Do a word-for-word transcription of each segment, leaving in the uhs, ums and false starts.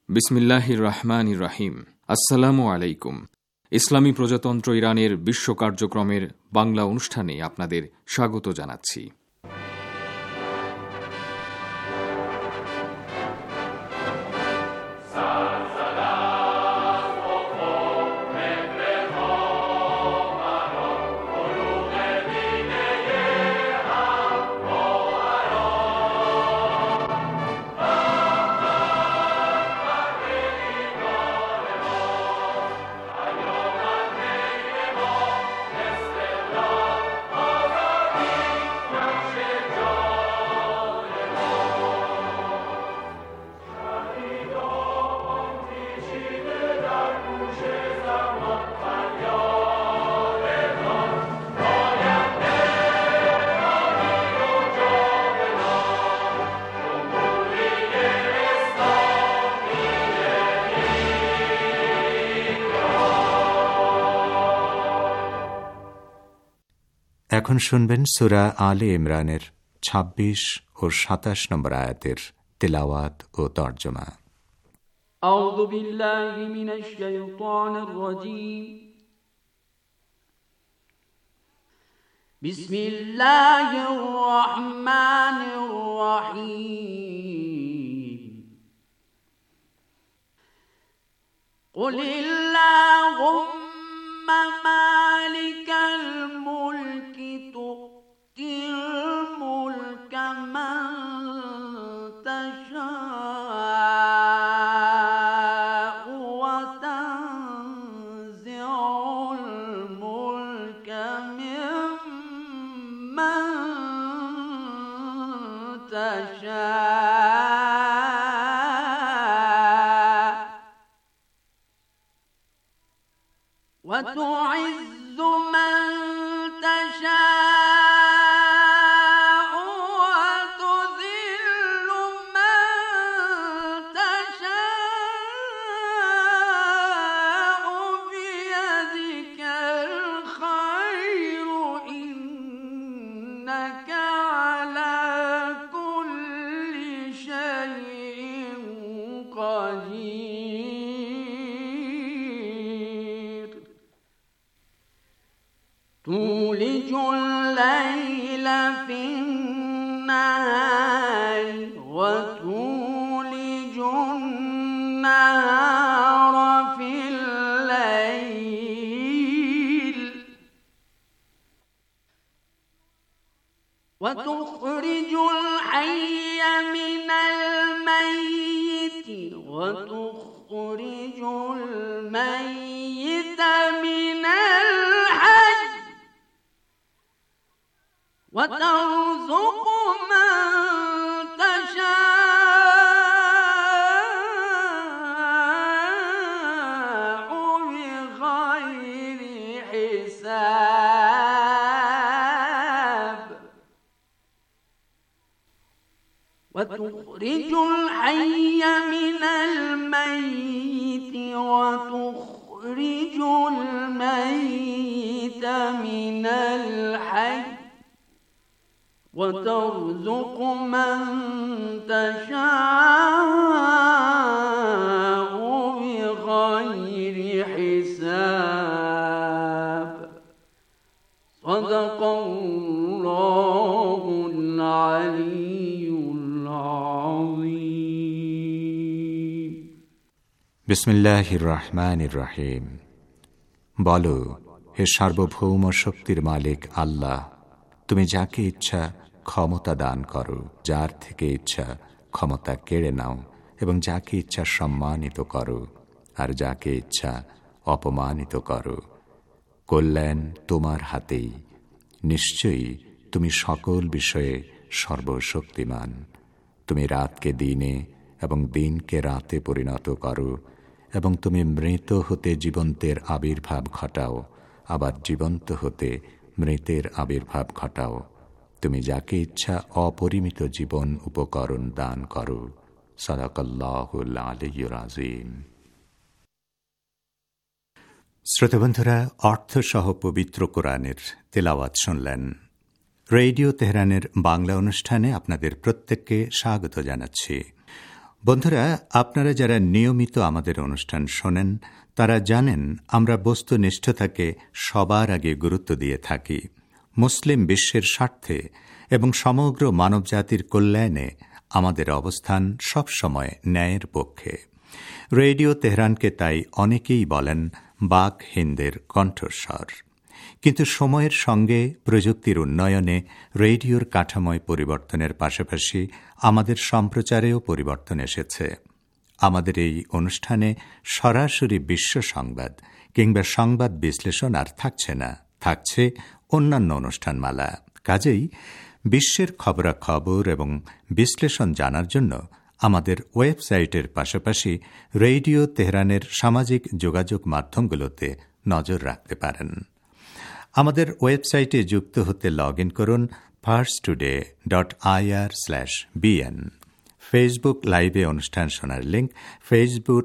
বিসমিল্লাহির রহমানির রহিম। আসসালামু আলাইকুম। ইসলামী প্রজাতন্ত্র ইরানের বিশ্ব কার্যক্রমের বাংলা অনুষ্ঠানে আপনাদের স্বাগত জানাচ্ছি। এখন শুনবেন সূরা আলে ইমরানের ছাব্বিশ ও সাতাশ নম্বর আয়াতের তিলাওয়াত ও তরজমা। আউযু বিল্লাহি মিনাশ শাইতানির রাজীম। বিসমিল্লাহির রহমানির রহিম। কুলিল্লাহুম্মা মালিকাল মুলকি তু'তিল মুলকা মান তাশা'উ ওয়া তানজি'উল মুলকা মিম্মান তাশা' ওয়া তু'ইজ্জু মান তাশা'উ ওয়া তুযিল্লু মান তাশা'উ বিয়াদিকাল খায়রু ইন্নাকা আলা কুল্লি শাইইন কাদির। তুলিজুল লাইলা ফিন-নাহারি ওয়া তুলিজুন নাহারা ফিল-লাইল ওয়া তুখরিজুল হাইয়্যা মিনাল মাইয়্যিতি ওয়া তুখরিজুল মাইয়্যিতা মিনাল হায়্য ওয়া তারযুকু মান তাশা'উ বিগাইরি হিসাব ওয়া তুখরিজুল হাইয়্যা মিনাল মাইয়্যিতি ওয়া তুখরিজুল মাইয়্যিতা মিনাল হায়্য ওয়া তারযুকু মান তাশা'উ বিগাইরি হিসাব। সাদাকাল্লাহুল আলিয়্যুল আযীম। বিসমিল্লাহির রহমানির রহিম। বলো, হে সার্বভৌম শক্তির মালিক আল্লাহ, তুমি যাকে ইচ্ছা ক্ষমতা দান করো, যার থেকে ইচ্ছা ক্ষমতা কেড়ে নাও, এবং যাকে ইচ্ছা সম্মানিত করো আর যাকে ইচ্ছা অপমানিত করো। কল্যাণ তোমার হাতেই। নিশ্চয়ই তুমি সকল বিষয়ে সর্বশক্তিমান। তুমি রাতকে দিনে এবং দিনকে রাতে পরিণত করো, এবং তুমি মৃত হতে জীবন্তের আবির্ভাব ঘটাও, আবার জীবন্ত হতে মৃতের আবির্ভাব ঘটাও। তুমি যাকে ইচ্ছা অপরিমিত জীবন উপকরণ দান করো। সাদাকাল্লাহুল আলিয়্যুল আযীম। শ্রোতাবন্ধুরা, অর্থসহ পবিত্র কোরআনের তেলাওয়াত শুনলেন। রেডিও তেহরানের বাংলা অনুষ্ঠানে আপনাদের প্রত্যেককে স্বাগত জানাচ্ছি। বন্ধুরা, আপনারা যারা নিয়মিত আমাদের অনুষ্ঠান শোনেন তারা জানেন আমরা বস্তুনিষ্ঠতাকে সবার আগে গুরুত্ব দিয়ে থাকি। মুসলিম বিশ্বের স্বার্থে এবং সমগ্র মানবজাতির কল্যাণে আমাদের অবস্থান সবসময় ন্যায়ের পক্ষে। রেডিও তেহরানকে তাই অনেকেই বলেন বাক হিন্দের কণ্ঠস্বর। কিন্তু সময়ের সঙ্গে প্রযুক্তির উন্নয়নে রেডিওর কাঠামোয় পরিবর্তনের পাশাপাশি আমাদের সম্প্রচারেও পরিবর্তন এসেছে। আমাদের এই অনুষ্ঠানে সরাসরি বিশ্ব সংবাদ কিংবা সংবাদ বিশ্লেষণ আর থাকছে না, থাকছে অন্যান্য অনুষ্ঠানমালা। কাজেই বিশ্বের খবরাখবর এবং বিশ্লেষণ জানার জন্য আমাদের ওয়েবসাইটের পাশাপাশি রেডিও তেহরানের সামাজিক যোগাযোগ মাধ্যমগুলোতে নজর রাখতে পারেন। আমাদের ওয়েবসাইটে যুক্ত হতে লগ ইন করুন first today dot IR slash BN. Facebook লাইভে অনুষ্ঠান শোনার link Facebook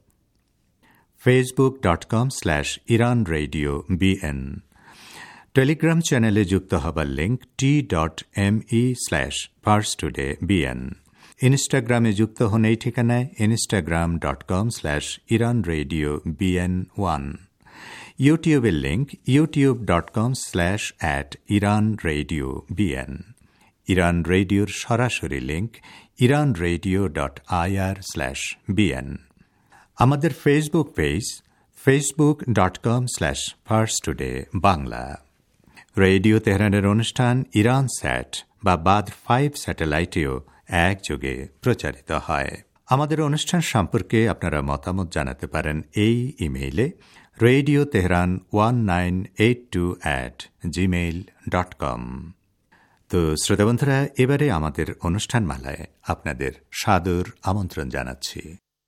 Facebook dot com slash Iran radio BN. Telegram চ্যানেলে যুক্ত হবার link T dot M E slash first today BN. ইনস্টাগ্রামে যুক্ত হন এই ঠিকানায় Instagram dot com slash Iran radio BN one. ইউটিউবের link YouTube dot com slash at Iran radio BN. Iran রেডিওর সরাসরি link Iran radio dot IR slash BN. আমাদের Facebook page Facebook dot com slash first today Bangla. Radio তেহরানের অনুষ্ঠান Iran স্যাট বা বাদ five স্যাটেলাইটেও একযোগে প্রচারিত হয়। আমাদের অনুষ্ঠান সম্পর্কে আপনারা মতামত জানাতে পারেন এই ইমেইলে radio Tehran one nine eight two at Gmail dot com. তো শ্রোতা বন্ধুরা, এবারে আমাদের অনুষ্ঠানমালায় আপনাদের সাদর আমন্ত্রণ জানাচ্ছি।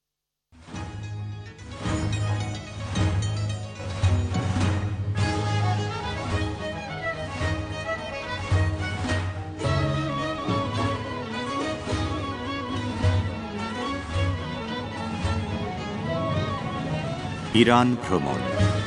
ইরান ভ্রমণ।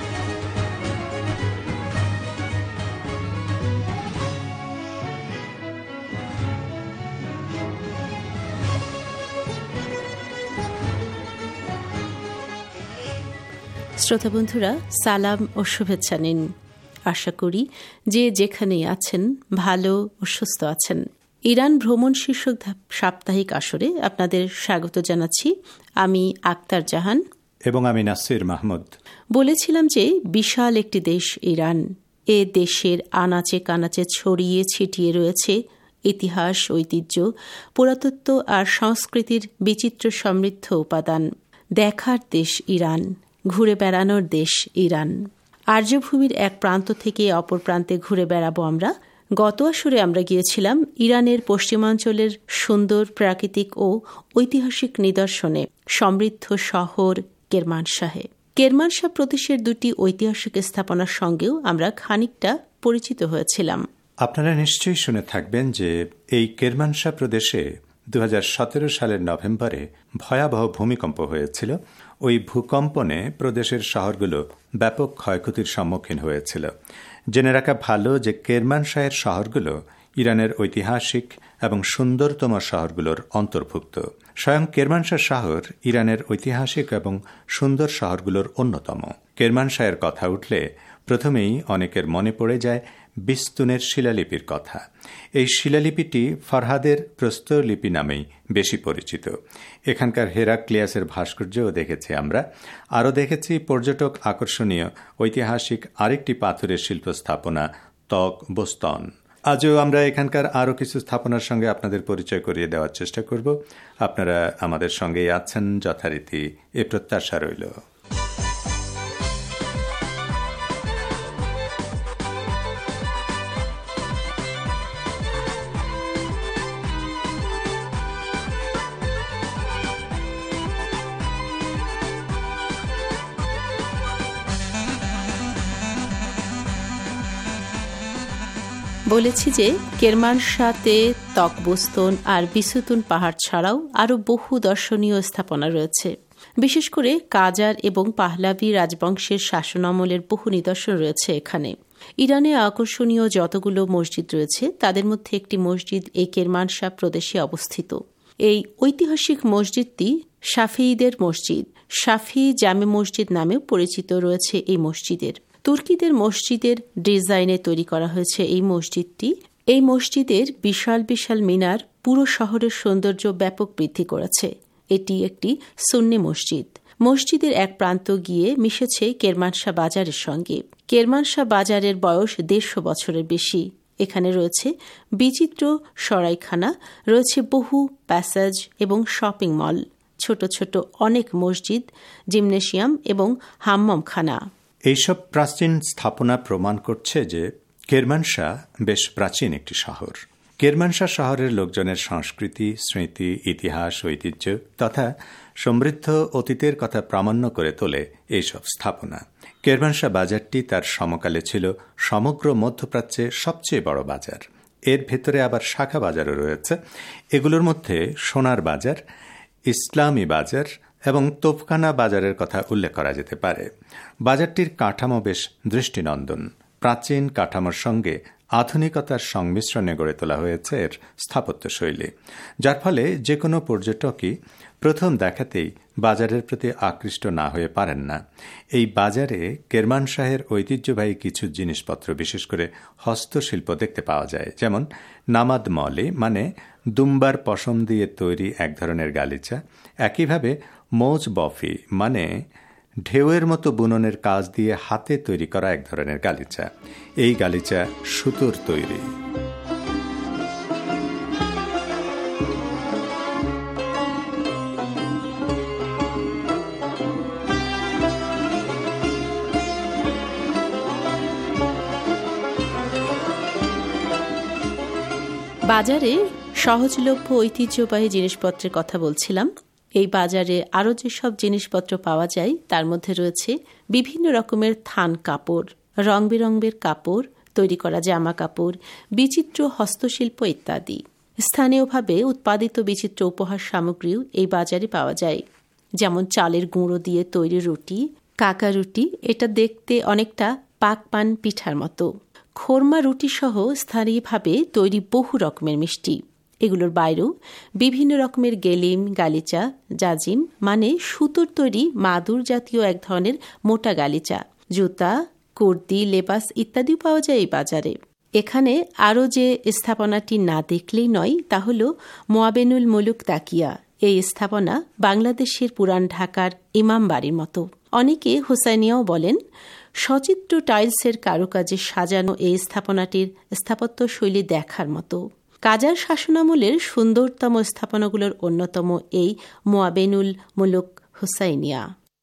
শ্রোতা বন্ধুরা, সালাম ও শুভেচ্ছা নিন। আশা করি যে যেখানেই আছেন ভালো ও সুস্থ আছেন। ইরান ভ্রমণ শীর্ষক সাপ্তাহিক আসরে আপনাদের স্বাগত জানাচ্ছি। আমি আক্তার জাহান এবং আমি নাসির মাহমুদ। বলেছিলাম যে বিশাল একটি দেশ ইরান। এ দেশের আনাচে কানাচে ছড়িয়ে ছিটিয়ে রয়েছে ইতিহাস, ঐতিহ্য, পুরাতত্ত্ব আর সংস্কৃতির বিচিত্র সমৃদ্ধ উপাদান। দেখার দেশ ইরান, ঘুরে বেড়ানোর দেশ ইরান। আর্যভূমির এক প্রান্ত থেকে অপর প্রান্তে ঘুরে বেড়াবো আমরা। গত আসরে আমরা গিয়েছিলাম ইরানের পশ্চিমাঞ্চলের সুন্দর প্রাকৃতিক ও ঐতিহাসিক নিদর্শনে সমৃদ্ধ শহর কেরমানশাহে। কেরমানশাহ প্রদেশের দুটি ঐতিহাসিক স্থাপনার সঙ্গেও আমরা খানিকটা পরিচিত হয়েছিলাম। আপনারা নিশ্চয়ই শুনে থাকবেন যে এই কেরমানশাহ প্রদেশে দু হাজার সতেরো সালের নভেম্বরে ভয়াবহ ভূমিকম্প হয়েছিল। ওই ভূকম্পনে প্রদেশের শহরগুলো ব্যাপক ক্ষয়ক্ষতির সম্মুখীন হয়েছিল। জেনে রাখা ভালো যে কেরমানশাহের শহরগুলো ইরানের ঐতিহাসিক এবং সুন্দরতম শহরগুলোর অন্তর্ভুক্ত। স্বয়ং কেরমানশাহ শহর ইরানের ঐতিহাসিক এবং সুন্দর শহরগুলোর অন্যতম। কেরমানশাহের কথা উঠলে প্রথমেই অনেকের মনে পড়ে যায় বিস্তুনের শিলালিপির কথা। এই শিলালিপিটি ফরহাদের প্রস্তরলিপি নামেই বেশি পরিচিত। এখানকার হেরাক্লিয়াসের ভাস্কর্যও দেখেছি আমরা। আরও দেখেছি পর্যটক আকর্ষণীয় ঐতিহাসিক আরেকটি পাথরের শিল্প স্থাপনা তক বোস্তন। আজও আমরা এখানকার আরও কিছু স্থাপনার সঙ্গে আপনাদের পরিচয় করিয়ে দেওয়ার চেষ্টা করব। আপনারা আমাদের সঙ্গেই আছেন যথারীতি, এ প্রত্যাশা রইল। বলেছি যে কেরমানশাহতে তকবুস্তন আর বিসুতুন পাহাড় ছাড়াও আরও বহু দর্শনীয় স্থাপনা রয়েছে। বিশেষ করে কাজার এবং পাহলাভি রাজবংশের শাসনামলের বহু নিদর্শন রয়েছে এখানে। ইরানে আকর্ষণীয় যতগুলো মসজিদ রয়েছে তাদের মধ্যে একটি মসজিদ এই কেরমানশাহ প্রদেশে অবস্থিত। এই ঐতিহাসিক মসজিদটি শাফিঈদের মসজিদ, শাফি জামে মসজিদ নামেও পরিচিত রয়েছে এই মসজিদের। তুর্কিদের মসজিদের ডিজাইনে তৈরি করা হয়েছে এই মসজিদটি। এই মসজিদের বিশাল বিশাল মিনার পুরো শহরের সৌন্দর্য ব্যাপক বৃদ্ধি করেছে। এটি একটি সুন্নি মসজিদ। মসজিদের এক প্রান্ত গিয়ে মিশেছে কেরমানশাহ বাজারের সঙ্গে। কেরমানশাহ বাজারের বয়স দেড়শো বছরের বেশি। এখানে রয়েছে বিচিত্র সরাইখানা, রয়েছে বহু প্যাসেজ এবং শপিং মল, ছোট ছোট অনেক মসজিদ, জিমনেশিয়াম এবং হাম্মামখানা। এইসব প্রাচীন স্থাপনা প্রমাণ করছে যে কেরমানশাহ বেশ প্রাচীন একটি শহর। কেরমানশাহ শহরের লোকজনের সংস্কৃতি, স্মৃতি, ইতিহাস, ঐতিহ্য তথা সমৃদ্ধ অতীতের কথা প্রামাণ্য করে তোলে এইসব স্থাপনা। কেরমানশাহ বাজারটি তার সমকালে ছিল সমগ্র মধ্যপ্রাচ্যের সবচেয়ে বড় বাজার। এর ভেতরে আবার শাখা বাজারও রয়েছে। এগুলোর মধ্যে সোনার বাজার, ইসলামী বাজার এবং তোপখানা বাজারের কথা উল্লেখ করা যেতে পারে। বাজারটির কাঠামো বেশ দৃষ্টিনন্দন। প্রাচীন কাঠামোর সঙ্গে আধুনিকতার সংমিশ্রণে গড়ে তোলা হয়েছে এর স্থাপত্যশৈলী, যার ফলে যে কোনো পর্যটকই প্রথম দেখাতেই বাজারের প্রতি আকৃষ্ট না হয়ে পারেন না। এই বাজারে কেরমানশাহের ঐতিহ্যবাহী কিছু জিনিসপত্র, বিশেষ করে হস্তশিল্প দেখতে পাওয়া যায়। যেমন নামাদ মলে মানে দুম্বার পশম দিয়ে তৈরি এক ধরনের গালিচা, একইভাবে মৌজ বফি মানে ঢেউয়ের মতো বুননের কাজ দিয়ে হাতে তৈরি করা এক ধরনের গালিচা। এই গালিচা সুতোর তৈরি। বাজারে সহজলভ্য ঐতিহ্যবাহী জিনিসপত্রের কথা বলছিলাম। এই বাজারে আরও যেসব জিনিসপত্র পাওয়া যায় তার মধ্যে রয়েছে বিভিন্ন রকমের থান কাপড়, রং বেরঙের কাপড়, তৈরি করা জামা কাপড়, বিচিত্র হস্তশিল্প ইত্যাদি। স্থানীয়ভাবে উৎপাদিত বিচিত্র উপহার সামগ্রীও এই বাজারে পাওয়া যায়। যেমন চালের গুঁড়ো দিয়ে তৈরি রুটি, কাকা রুটি, এটা দেখতে অনেকটা পাক পান পিঠার মতো। খোরমা রুটি সহ স্থানীয়ভাবে তৈরি বহু রকমের মিষ্টি। এগুলোর বাইরেও বিভিন্ন রকমের গেলিম, গালিচা, জাজিম মানে সুতোর তৈরি মাদুর জাতীয় এক ধরনের মোটা গালিচা, জুতা, কুর্তি, লেবাস ইত্যাদিও পাওয়া যায় এই বাজারে। এখানে আরও যে স্থাপনাটি না দেখলেই নয় তা হল মোয়াবেনুল মুলুক তাকিয়া। এই স্থাপনা বাংলাদেশের পুরান ঢাকার ইমাম বাড়ির মতো। অনেকে হুসাইনিয়াও বলেন। সচিত্র টাইলসের কারুকাজে সাজানো এই স্থাপনাটির স্থাপত্য শৈলী দেখার মতো। কাজার শাসনামলের সুন্দরতম স্থাপনাগুলোর অন্যতম এই মোয়াবেনুল মুলুক হুসাইনিয়া।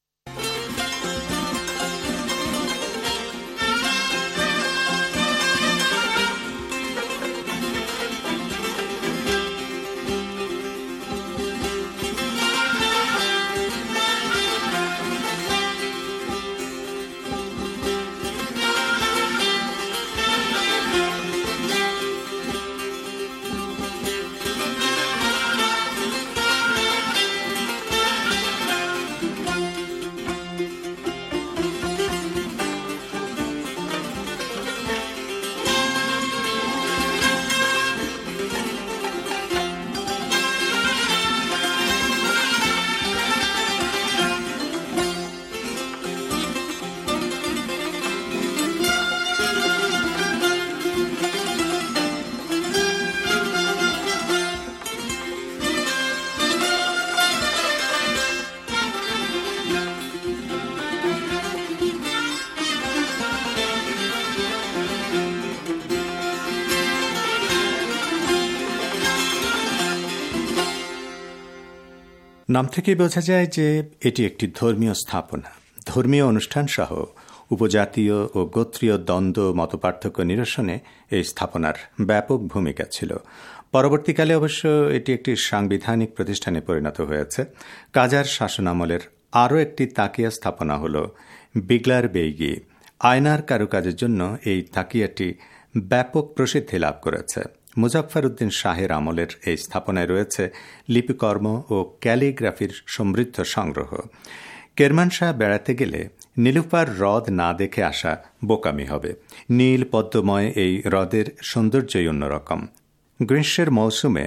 নাম থেকেই বোঝা যায় যে এটি একটি ধর্মীয় স্থাপনা। ধর্মীয় অনুষ্ঠান সহ উপজাতীয় ও গোত্রীয় দ্বন্দ্ব মতপার্থক্য নিরসনে এই স্থাপনার ব্যাপক ভূমিকা ছিল। পরবর্তীকালে অবশ্য এটি একটি সাংবিধানিক প্রতিষ্ঠানে পরিণত হয়েছে। কাজার শাসনামলের আরও একটি তাকিয়া স্থাপনা হল বিগলার বেইগি। আয়নার কারুকাজের জন্য এই তাকিয়াটি ব্যাপক প্রসিদ্ধি লাভ করেছে। মুজাফফর উদ্দিন শাহের আমলের এই স্থাপনায় রয়েছে লিপিকর্ম ও ক্যালিগ্রাফির সমৃদ্ধ সংগ্রহ। কেরমানশাহ বেড়াতে গেলে নীলুফার হ্রদ না দেখে আসা বোকামি হবে। নীল পদ্মময় এই হ্রদের সৌন্দর্যই অন্যরকম। গ্রীষ্মের মৌসুমে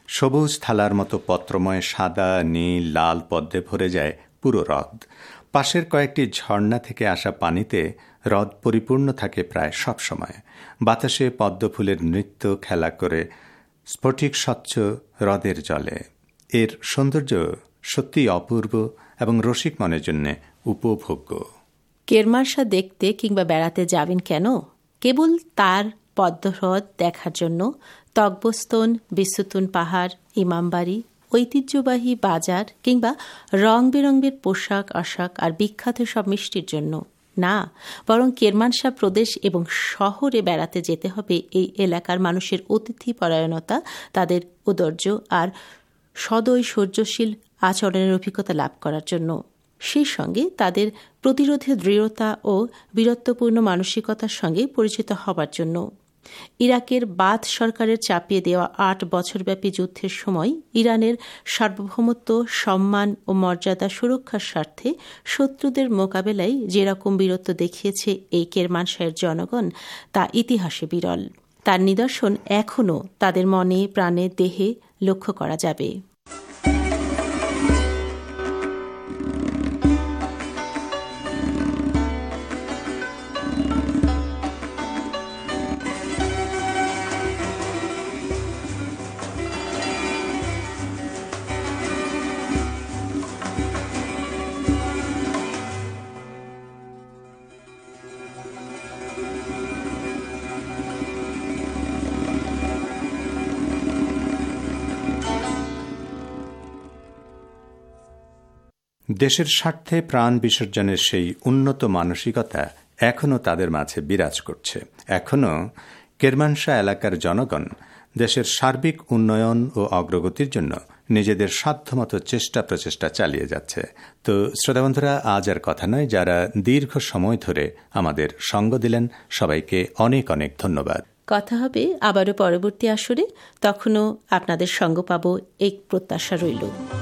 সবুজ থালার মতো পত্রময় সাদা, নীল, লাল পদ্মে ভরে যায় পুরো হ্রদ। পাশের কয়েকটি ঝর্ণা থেকে আসা পানিতে হ্রদ পরিপূর্ণ থাকে প্রায় সব সময়। বাতাসে পদ্মফুলের নৃত্য খেলা করে স্ফটিক স্বচ্ছ হ্রদের জলে। এর সৌন্দর্য সত্যি অপূর্ব এবং রসিক মনের জন্য উপভোগ্য। কেরমানশাহ দেখতে কিংবা বেড়াতে যাবেন কেন? কেবল তার পদ্মহ্রদ দেখার জন্য? তকবস্তন, বিস্তুতুন পাহাড়, ইমামবাড়ি, ঐতিহ্যবাহী বাজার কিংবা রং বেরঙের পোশাক আশাক আর বিখ্যাত সব মিষ্টির জন্য? না, বরং কেরমানশাহ প্রদেশ এবং শহরে বেড়াতে যেতে হবে এই এলাকার মানুষের অতিথি পরায়ণতা, তাদের ঔদার্য আর সদৈশ্বর্যশীল আচরণের অভিজ্ঞতা লাভ করার জন্য। সেই সঙ্গে তাদের প্রতিরোধে দৃঢ়তা ও বীরত্বপূর্ণ মানসিকতার সঙ্গে পরিচিত হবার জন্য। ইরাকের বাথ সরকারের চাপিয়ে দেওয়া আট বছরব্যাপী যুদ্ধের সময় ইরানের সার্বভৌমত্ব, সম্মান ও মর্যাদা সুরক্ষার স্বার্থে শত্রুদের মোকাবেলায় যেরকম বীরত্ব দেখিয়েছে এই কেরমানশাহের জনগণ, তা ইতিহাসে বিরল। তার নিদর্শন এখনও তাদের মনে, প্রাণে, দেহে লক্ষ্য করা যাবে। দেশের স্বার্থে প্রাণ বিসর্জনের সেই উন্নত মানসিকতা এখনও তাদের মাঝে বিরাজ করছে। এখনও কেরমানশাহ এলাকার জনগণ দেশের সার্বিক উন্নয়ন ও অগ্রগতির জন্য নিজেদের সাধ্যমতো চেষ্টা প্রচেষ্টা চালিয়ে যাচ্ছে। তো শ্রোতা বন্ধুরা, আজ আর কথা নয়, যারা দীর্ঘ সময় ধরে আমাদের সঙ্গ দিলেন সবাইকে অনেক অনেক ধন্যবাদ। কথা হবে আবারও পরবর্তী আসরে, তখনও আপনাদের সঙ্গ পাব এই প্রত্যাশা রইল।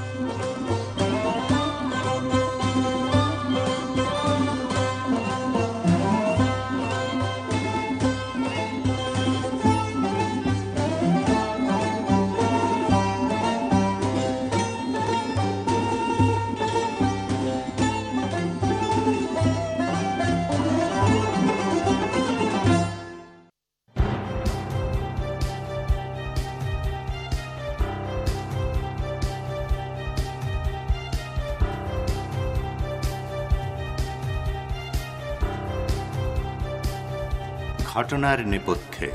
ঘটনার নেপথ্যে।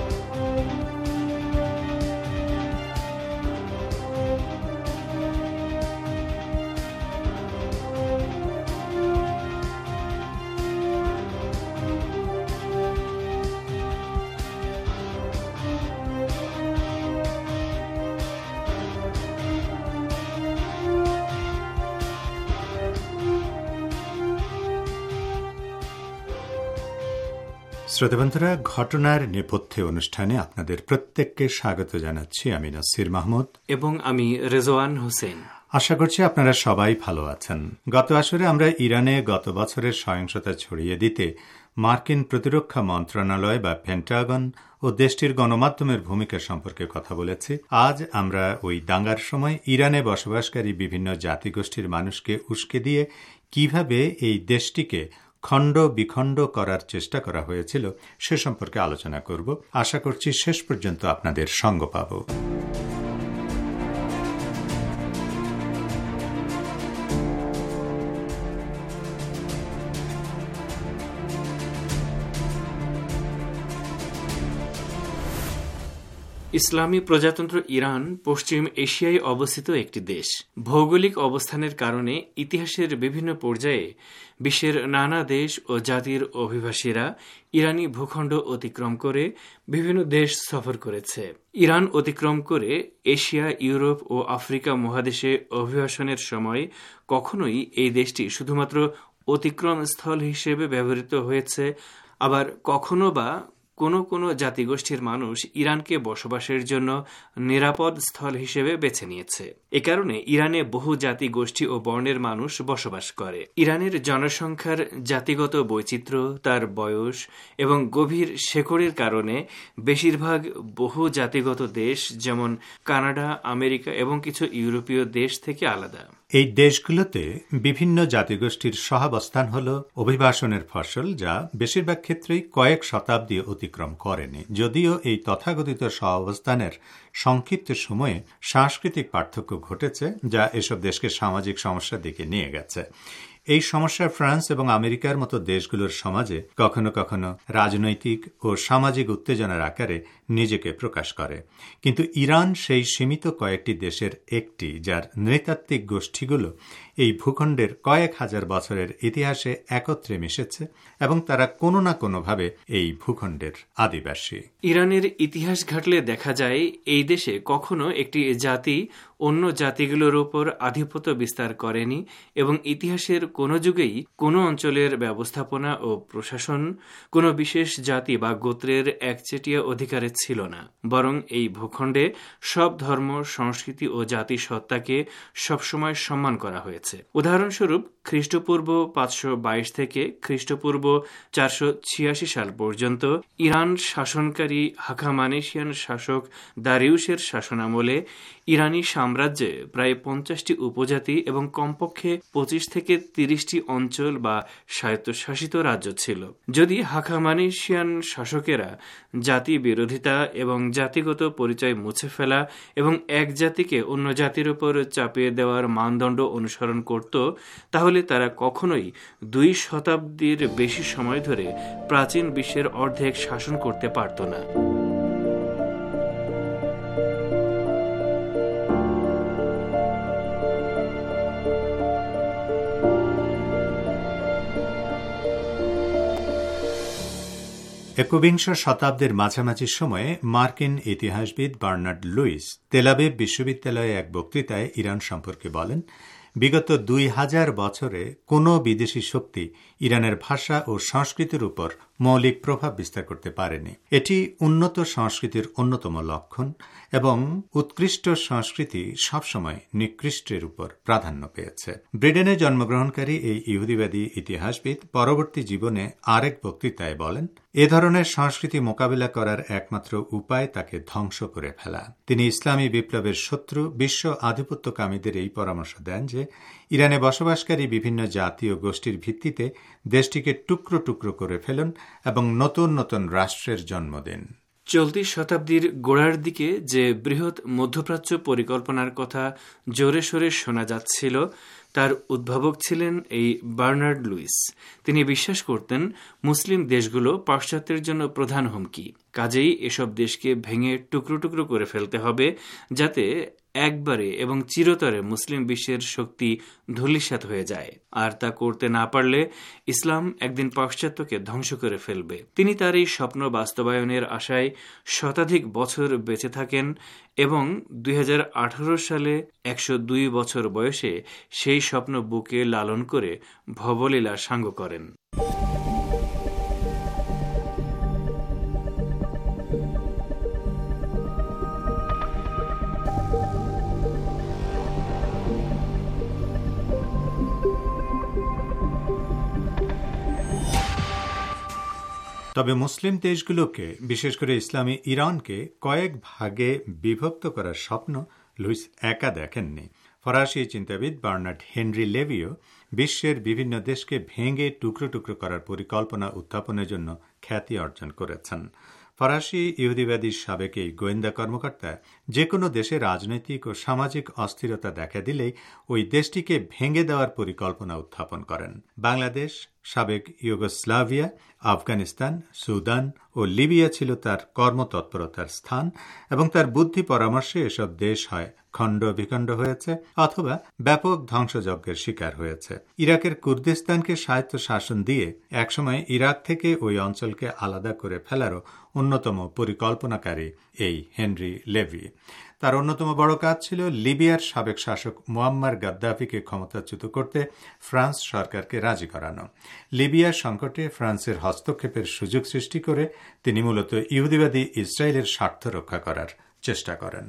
শ্রোতাবন্ধুরা, ঘটনার নেপথ্যে অনুষ্ঠানে আপনাদের প্রত্যেককে স্বাগত জানাচ্ছি। আমি নাসির মাহমুদ এবং আমি রেজওয়ান হোসেন। আশা করছি আপনারা সবাই ভালো আছেন। গত আসরে আমরা ইরানে গত বছরের সহিংসতা ছড়িয়ে দিতে মার্কিন প্রতিরক্ষা মন্ত্রণালয় বা পেন্টাগন ও দেশটির গণমাধ্যমের ভূমিকা সম্পর্কে কথা বলেছি। আজ আমরা ওই দাঙ্গার সময় ইরানে বসবাসকারী বিভিন্ন জাতিগোষ্ঠীর মানুষকে উস্কে দিয়ে কিভাবে এই দেশটিকে খণ্ড বিখণ্ড করার চেষ্টা করা হয়েছিল সে সম্পর্কে আলোচনা করব। আশা করছি শেষ পর্যন্ত আপনাদের সঙ্গ পাব। ইসলামী প্রজাতন্ত্র ইরান পশ্চিম এশিয়ায় অবস্থিত একটি দেশ। ভৌগোলিক অবস্থানের কারণে ইতিহাসের বিভিন্ন পর্যায়ে বিশ্বের নানা দেশ ও জাতির অভিবাসীরা ইরানি ভূখণ্ড অতিক্রম করে বিভিন্ন দেশ সফর করেছে। ইরান অতিক্রম করে এশিয়া, ইউরোপ ও আফ্রিকা মহাদেশে অভিবাসনের সময় কখনোই এই দেশটি শুধুমাত্র অতিক্রম স্থল হিসেবে ব্যবহৃত হয়েছে, আবার কখনো বা কোনো কোনো জাতিগোষ্ঠীর মানুষ ইরানকে বসবাসের জন্য নিরাপদ স্থল হিসেবে বেছে নিয়েছে। এ কারণে ইরানে বহু জাতি গোষ্ঠী ও বর্ণের মানুষ বসবাস করে। ইরানের জনসংখ্যার জাতিগত বৈচিত্র্য, তার বয়স এবং গভীর শেকড়ের কারণে বেশিরভাগ বহু জাতিগত দেশ যেমন কানাডা, আমেরিকা এবং কিছু ইউরোপীয় দেশ থেকে আলাদা। এই দেশগুলোতে বিভিন্ন জাতিগোষ্ঠীর সহাবস্থান হল অভিবাসনের ফসল, যা বেশিরভাগ ক্ষেত্রেই কয়েক শতাব্দী অতিক্রম করেনি, যদিও এই তথাকথিত সহাবস্থানের সংক্ষিপ্ত সময়ে সাংস্কৃতিক পার্থক্য ঘটেছে, যা এসব দেশকে সামাজিক সমস্যার দিকে নিয়ে গেছে। এই সমস্যা ফ্রান্স এবং আমেরিকার মতো দেশগুলোর সমাজে কখনো কখনো রাজনৈতিক ও সামাজিক উত্তেজনার আকারে নিজেকে প্রকাশ করে। কিন্তু ইরান সেই সীমিত কয়েকটি দেশের একটি, যার নৃতাত্ত্বিক গোষ্ঠীগুলো এই ভূখণ্ডের কয়েক হাজার বছরের ইতিহাসে একত্রে মিশেছে এবং তারা কোনো না কোনোভাবে এই ভূখণ্ডের আদিবাসী। ইরানের ইতিহাস ঘাটলে দেখা যায় এই দেশে কখনো একটি জাতি অন্য জাতিগুলোর উপর আধিপত্য বিস্তার করেনি এবং ইতিহাসের কোনো যুগেই কোনো অঞ্চলের ব্যবস্থাপনা ও প্রশাসন কোনো বিশেষ জাতি বা গোত্রের একচেটিয়া অধিকারে ছিল না, বরং এই ভূখণ্ডে সব ধর্ম, সংস্কৃতি ও জাতি সত্তাকে সবসময় সম্মান করা হয়েছে। উদাহরণস্বরূপ খ্রিস্টপূর্ব পাঁচশো বাইশ থেকে খ্রিস্টপূর্ব চারশো ছিয়াশি সাল পর্যন্ত ইরান শাসনকারী হাখামানেশিয়ান শাসক দারিউশের শাসনামলে ইরানি সাম্রাজ্যে প্রায় পঞ্চাশটি উপজাতি এবং কমপক্ষে পঁচিশ থেকে তিরিশটি অঞ্চল বা স্বায়ত্তশাসিত রাজ্য ছিল। যদি হাখামানেশিয়ান শাসকেরা জাতি বিরোধিতা এবং জাতিগত পরিচয় মুছে ফেলা এবং এক জাতিকে অন্য জাতির উপর চাপিয়ে দেওয়ার মানদণ্ড অনুসরণ করত, তাহলে তারা কখনোই দুই শতাব্দীর বেশি সময় ধরে প্রাচীন বিশ্বের অর্ধেক শাসন করতে পারত না। একবিংশ শতাব্দীর মাঝামাঝি সময়ে মার্কিন ইতিহাসবিদ বার্নার্ড লুইস তেলাবিব বিশ্ববিদ্যালয়ে এক বক্তৃতায় ইরান সম্পর্কে বলেন, বিগত দুই হাজার বছরে কোনো বিদেশি শক্তি ইরানের ভাষা ও সংস্কৃতির উপর মৌলিক প্রভাব বিস্তার করতে পারেনি। এটি উন্নত সংস্কৃতির অন্যতম লক্ষণ এবং উৎকৃষ্ট সংস্কৃতি সবসময় নিকৃষ্টের উপর প্রাধান্য পেয়েছে। ব্রিটেনে জন্মগ্রহণকারী এই ইহুদিবাদী ইতিহাসবিদ পরবর্তী জীবনে আরেক বক্তৃতায় বলেন, এ ধরনের সংস্কৃতি মোকাবিলা করার একমাত্র উপায় তাকে ধ্বংস করে ফেলা। তিনি ইসলামী বিপ্লবের শত্রু বিশ্ব আধিপত্যকামীদের এই পরামর্শ দেন যে ইরানে বসবাসকারী বিভিন্ন জাতি ও গোষ্ঠীর ভিত্তিতে দেশটিকে টুকরো টুকরো করে ফেলুন এবং নতুন নতুন রাষ্ট্রের জন্ম দেন। চলতি শতাব্দীর গোড়ার দিকে যে বৃহৎ মধ্যপ্রাচ্য পরিকল্পনার কথা জোরে সোরে শোনা যাচ্ছিল, তার উদ্ভাবক ছিলেন এই বার্নার্ড লুইস। তিনি বিশ্বাস করতেন মুসলিম দেশগুলো পাশ্চাত্যের জন্য প্রধান হুমকি, কাজেই এসব দেশকে ভেঙে টুকরো টুকরো করে ফেলতে হবে যাতে একবারে এবং চিরতরে মুসলিম বিশ্বের শক্তি ধূলিসাৎ হয়ে যায়। আর তা করতে না পারলে ইসলাম একদিন পাশ্চাত্যকে ধ্বংস করে ফেলবে। তিনি তার এই স্বপ্ন বাস্তবায়নের আশায় শতাধিক বছর বেঁচে থাকেন এবং দুই হাজার আঠারো সালে একশো দুই বছর বয়সে সেই স্বপ্ন বুকে লালন করে ভবলীলা সাঙ্গ করেন। তবে মুসলিম দেশগুলোকে, বিশেষ করে ইসলামী ইরানকে কয়েক ভাগে বিভক্ত করার স্বপ্ন লুইস একা দেখেননি। ফরাসি চিন্তাবিদ বার্নার্ড হেনরি লেভিও বিশ্বের বিভিন্ন দেশকে ভেঙে টুকরো টুকরো করার পরিকল্পনা উত্থাপনের জন্য খ্যাতি অর্জন করেছেন। ফরাসি ইহুদিবাদী সাবেক এই গোয়েন্দা কর্মকর্তা যে কোনো দেশে রাজনৈতিক ও সামাজিক অস্থিরতা দেখা দিলেই ওই দেশটিকে ভেঙে দেওয়ার পরিকল্পনা উত্থাপন করেন। বাংলাদেশ, সাবেক ইউগোস্লাভিয়া, আফগানিস্তান, সুদান ও লিবিয়া ছিল তার কর্মতৎপরতার স্থান এবং তার বুদ্ধি পরামর্শে এসব দেশ হয় খণ্ড বিখণ্ড হয়েছে অথবা ব্যাপক ধ্বংসযজ্ঞের শিকার হয়েছে। ইরাকের কুর্দিস্তানকে স্বায়ত্ত শাসন দিয়ে একসময় ইরাক থেকে ওই অঞ্চলকে আলাদা করে ফেলারও অন্যতম পরিকল্পনাকারী এই হেনরি লেভি। তার অন্যতম বড় কাজ ছিল লিবিয়ার সাবেক শাসক মুয়াম্মার গাদ্দাফিকে ক্ষমতাচ্যুত করতে ফ্রান্স সরকারকে রাজি করানো। লিবিয়ার সংকটে ফ্রান্সের হস্তক্ষেপের সুযোগ সৃষ্টি করে তিনি মূলত ইহুদিবাদী ইসরায়েলের স্বার্থ রক্ষা করার চেষ্টা করেন।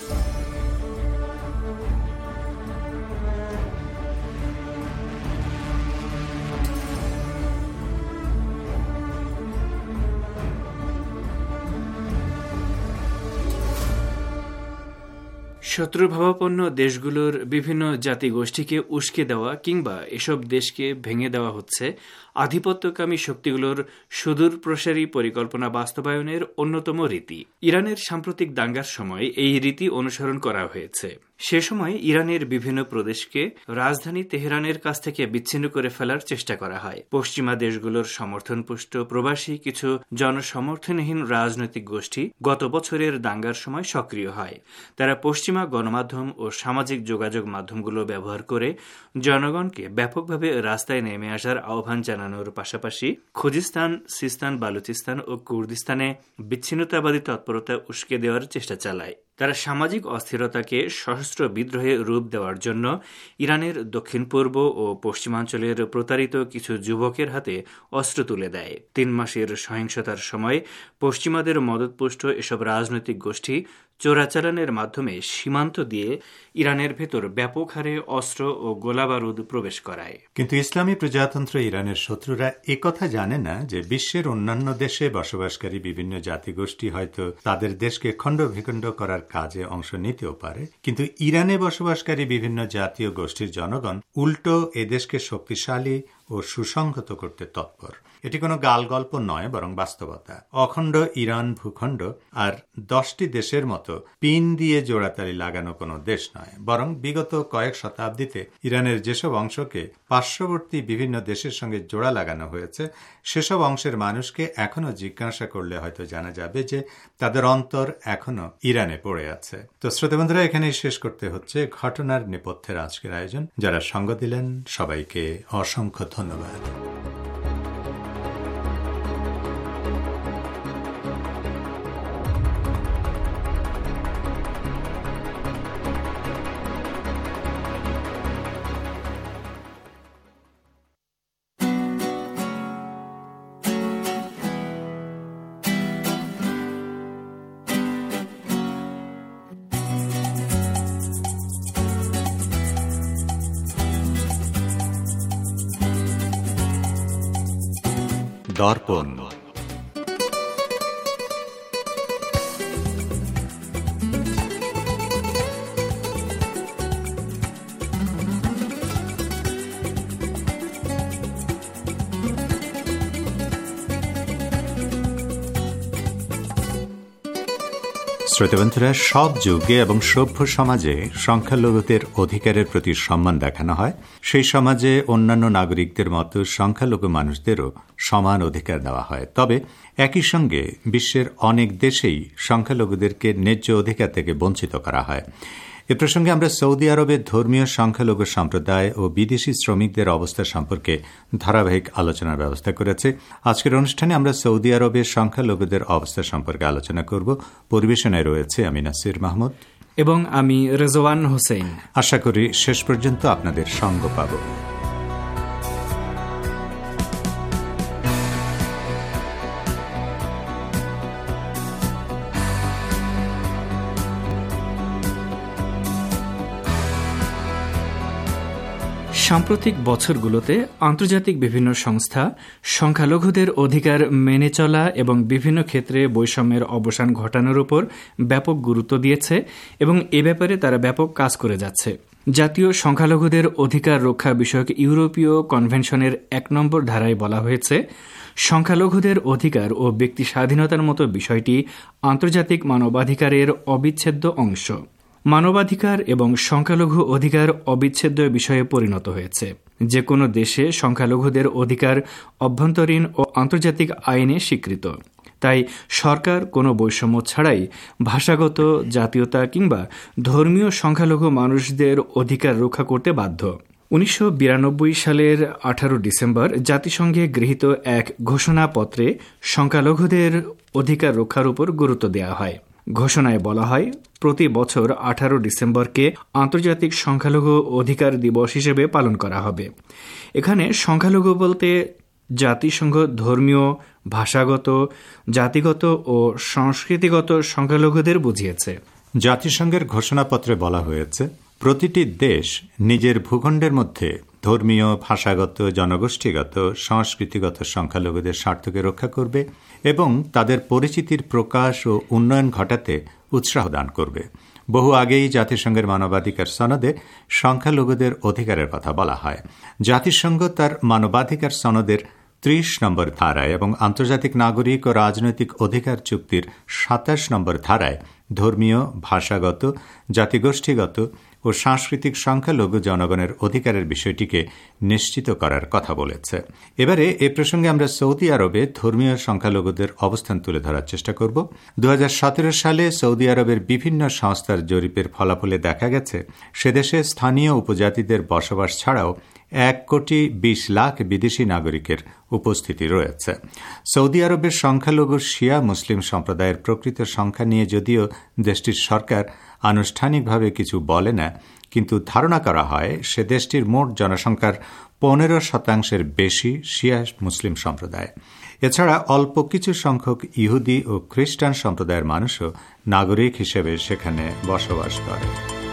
শত্রুভাবাপন্ন দেশগুলোর বিভিন্ন জাতিগোষ্ঠীকে উস্কে দেওয়া কিংবা এসব দেশকে ভেঙে দেওয়া হচ্ছে আধিপত্যকামী শক্তিগুলোর সুদূর প্রসারী পরিকল্পনা বাস্তবায়নের অন্যতম রীতি। ইরানের সাম্প্রতিক দাঙ্গার সময় এই রীতি অনুসরণ করা হয়েছে। সে সময় ইরানের বিভিন্ন প্রদেশকে রাজধানী তেহরানের কাছ থেকে বিচ্ছিন্ন করে ফেলার চেষ্টা করা হয়। পশ্চিমা দেশগুলোর সমর্থনপুষ্ট প্রবাসী কিছু জনসমর্থনহীন রাজনৈতিক গোষ্ঠী গত বছরের দাঙ্গার সময় সক্রিয় হয়। তারা পশ্চিমা গণমাধ্যম ও সামাজিক যোগাযোগ মাধ্যমগুলো ব্যবহার করে জনগণকে ব্যাপকভাবে রাস্তায় নেমে আসার আহ্বান জানানোর পাশাপাশি খুজিস্তান, সিস্তান, বালুচিস্তান ও কুর্দিস্তানে বিচ্ছিন্নতাবাদী তৎপরতা উস্কে দেওয়ার চেষ্টা চালায়। তারা সামাজিক অস্থিরতাকে সশস্ত্র বিদ্রোহে রূপ দেওয়ার জন্য ইরানের দক্ষিণ পূর্ব ও পশ্চিমাঞ্চলের প্রতারিত কিছু যুবকের হাতে অস্ত্র তুলে দেয়। তিন মাসের সহিংসতার সময় পশ্চিমাদের মদতপুষ্ট এসব রাজনৈতিক গোষ্ঠী চোরাচালানের মাধ্যমে সীমান্ত দিয়ে ইরানের ভেতর ব্যাপক হারে অস্ত্র ও গোলাবারুদ প্রবেশ করায়। কিন্তু ইসলামী প্রজাতন্ত্র ইরানের শত্রুরা একথা জানে না যে বিশ্বের অন্যান্য দেশে বসবাসকারী বিভিন্ন জাতিগোষ্ঠী হয়তো তাদের দেশকে খণ্ড বিখণ্ড করার কাজে অংশ নিতেও পারে, কিন্তু ইরানে বসবাসকারী বিভিন্ন জাতীয় গোষ্ঠীর জনগণ উল্টো এদেশকে শক্তিশালী ও সুসংহত করতে তৎপর। এটি কোনো গাল গল্প নয়, বরং বাস্তবতা। অখণ্ড ইরান ভূখণ্ড আর দশটি দেশের মতো পিন দিয়ে জোড়াতালি লাগানো কোনো দেশ নয়, বরং বিগত কয়েক শতাব্দীতে ইরানের যেসব অংশকে পার্শ্ববর্তী বিভিন্ন দেশের সঙ্গে জোড়া লাগানো হয়েছে, সেসব অংশের মানুষকে এখনো জিজ্ঞাসা করলে হয়তো জানা যাবে যে তাদের অন্তর এখনো ইরানে পড়ে আছে। তো শ্রোতাবন্ধুরা, এখানেই শেষ করতে হচ্ছে ঘটনার নেপথ্যের আজকের আয়োজন। যারা সঙ্গ দিলেন সবাইকে অসংখ্য ধন্যবাদ। দর্পণ। শ্রোতাবন্ধুরা, সব যুগে এবং সভ্য সমাজে সংখ্যালঘুদের অধিকারের প্রতি সম্মান দেখানো হয়। সেই সমাজে অন্যান্য নাগরিকদের মতো সংখ্যালঘু মানুষদেরও সমান অধিকার দেওয়া হয়। তবে একই সঙ্গে বিশ্বের অনেক দেশেই সংখ্যালঘুদেরকে ন্যায্য অধিকার থেকে বঞ্চিত করা হয়। এ প্রসঙ্গে আমরা সৌদি আরবের ধর্মীয় সংখ্যালঘু সম্প্রদায় ও বিদেশি শ্রমিকদের অবস্থা সম্পর্কে ধারাবাহিক আলোচনার ব্যবস্থা করেছে। আজকের অনুষ্ঠানে আমরা সৌদি আরবের সংখ্যালঘুদের অবস্থা সম্পর্কে আলোচনা করব। পরিবেশনায় রয়েছে আমি নাসির মাহমুদ এবং আমি রেজওয়ান হোসেন। আশা করি শেষ পর্যন্ত আপনাদের সঙ্গ পাব। সাম্প্রতিক বছরগুলোতে আন্তর্জাতিক বিভিন্ন সংস্থা সংখ্যালঘুদের অধিকার মেনে চলা এবং বিভিন্ন ক্ষেত্রে বৈষম্যের অবসান ঘটানোর উপর ব্যাপক গুরুত্ব দিয়েছে এবং এ ব্যাপারে তারা ব্যাপক কাজ করে যাচ্ছে। জাতীয় সংখ্যালঘুদের অধিকার রক্ষা বিষয়ক ইউরোপীয় কনভেনশনের এক নম্বর ধারায় বলা হয়েছে, সংখ্যালঘুদের অধিকার ও ব্যক্তি স্বাধীনতার মতো বিষয়টি আন্তর্জাতিক মানবাধিকারের অবিচ্ছেদ্য অংশ। মানবাধিকার এবং সংখ্যালঘু অধিকার অবিচ্ছেদ্য বিষয়ে পরিণত হয়েছে। যে কোনো দেশে সংখ্যালঘুদের অধিকার অভ্যন্তরীণ ও আন্তর্জাতিক আইনে স্বীকৃত। তাই সরকার কোনো বৈষম্য ছাড়াই ভাষাগত, জাতীয়তা কিংবা ধর্মীয় সংখ্যালঘু মানুষদের অধিকার রক্ষা করতে বাধ্য। উনিশশো বিরানব্বই সালের আঠারো ডিসেম্বর জাতিসংঘে গৃহীত এক ঘোষণাপত্রে সংখ্যালঘুদের অধিকার রক্ষার উপর গুরুত্ব দেওয়া হয়। ঘোষণায় বলা হয়, প্রতি বছর আঠারো ডিসেম্বরকে আন্তর্জাতিক সংখ্যালঘু অধিকার দিবস হিসেবে পালন করা হবে। এখানে সংখ্যালঘু বলতে জাতিসংঘ ধর্মীয়, ভাষাগত, জাতিগত ও সংস্কৃতিগত সংখ্যালঘুদের বুঝিয়েছে। জাতিসংঘের ঘোষণাপত্রে বলা হয়েছে, প্রতিটি দেশ নিজের ভূখণ্ডের মধ্যে ধর্মীয়, ভাষাগত, জনগোষ্ঠীগত, সংস্কৃতিগত সংখ্যালঘুদের স্বার্থকে রক্ষা করবে এবং তাদের পরিচিতির প্রকাশ ও উন্নয়ন ঘটাতে উৎসাহ দান করবে। বহু আগেই জাতিসংঘের মানবাধিকার সনদে সংখ্যালঘুদের অধিকারের কথা বলা হয়। জাতিসংঘ তার মানবাধিকার সনদের ত্রিশ নম্বর ধারায় এবং আন্তর্জাতিক নাগরিক ও রাজনৈতিক অধিকার চুক্তির সাতাশ নম্বর ধারায় ধর্মীয়, ভাষাগত, জাতিগোষ্ঠীগত ও সাংস্কৃতিক সংখ্যালঘু জনগণের অধিকারের বিষয়টিকে নিশ্চিত করার কথা বলেছে। এবারে এ প্রসঙ্গে আমরা সৌদি আরবে ধর্মীয় সংখ্যালঘুদের অবস্থান তুলে ধরার চেষ্টা করব। দু হাজার সতেরো সালে সৌদি আরবের বিভিন্ন সংস্থার জরিপের ফলাফলে দেখা গেছে, সেদেশে স্থানীয় উপজাতিদের বসবাস ছাড়াও এক কোটি বিশ লাখ বিদেশি নাগরিকের উপস্থিতি রয়েছে। সৌদি আরবের সংখ্যালঘু শিয়া মুসলিম সম্প্রদায়ের প্রকৃত সংখ্যা নিয়ে যদিও দেশটির সরকার আনুষ্ঠানিকভাবে কিছু বলে না, কিন্তু ধারণা করা হয় সে দেশটির মোট জনসংখ্যার পনেরো শতাংশের বেশি শিয়া মুসলিম সম্প্রদায়। এছাড়া অল্প কিছু সংখ্যক ইহুদি ও খ্রিস্টান সম্প্রদায়ের মানুষও নাগরিক হিসেবে সেখানে বসবাস করে।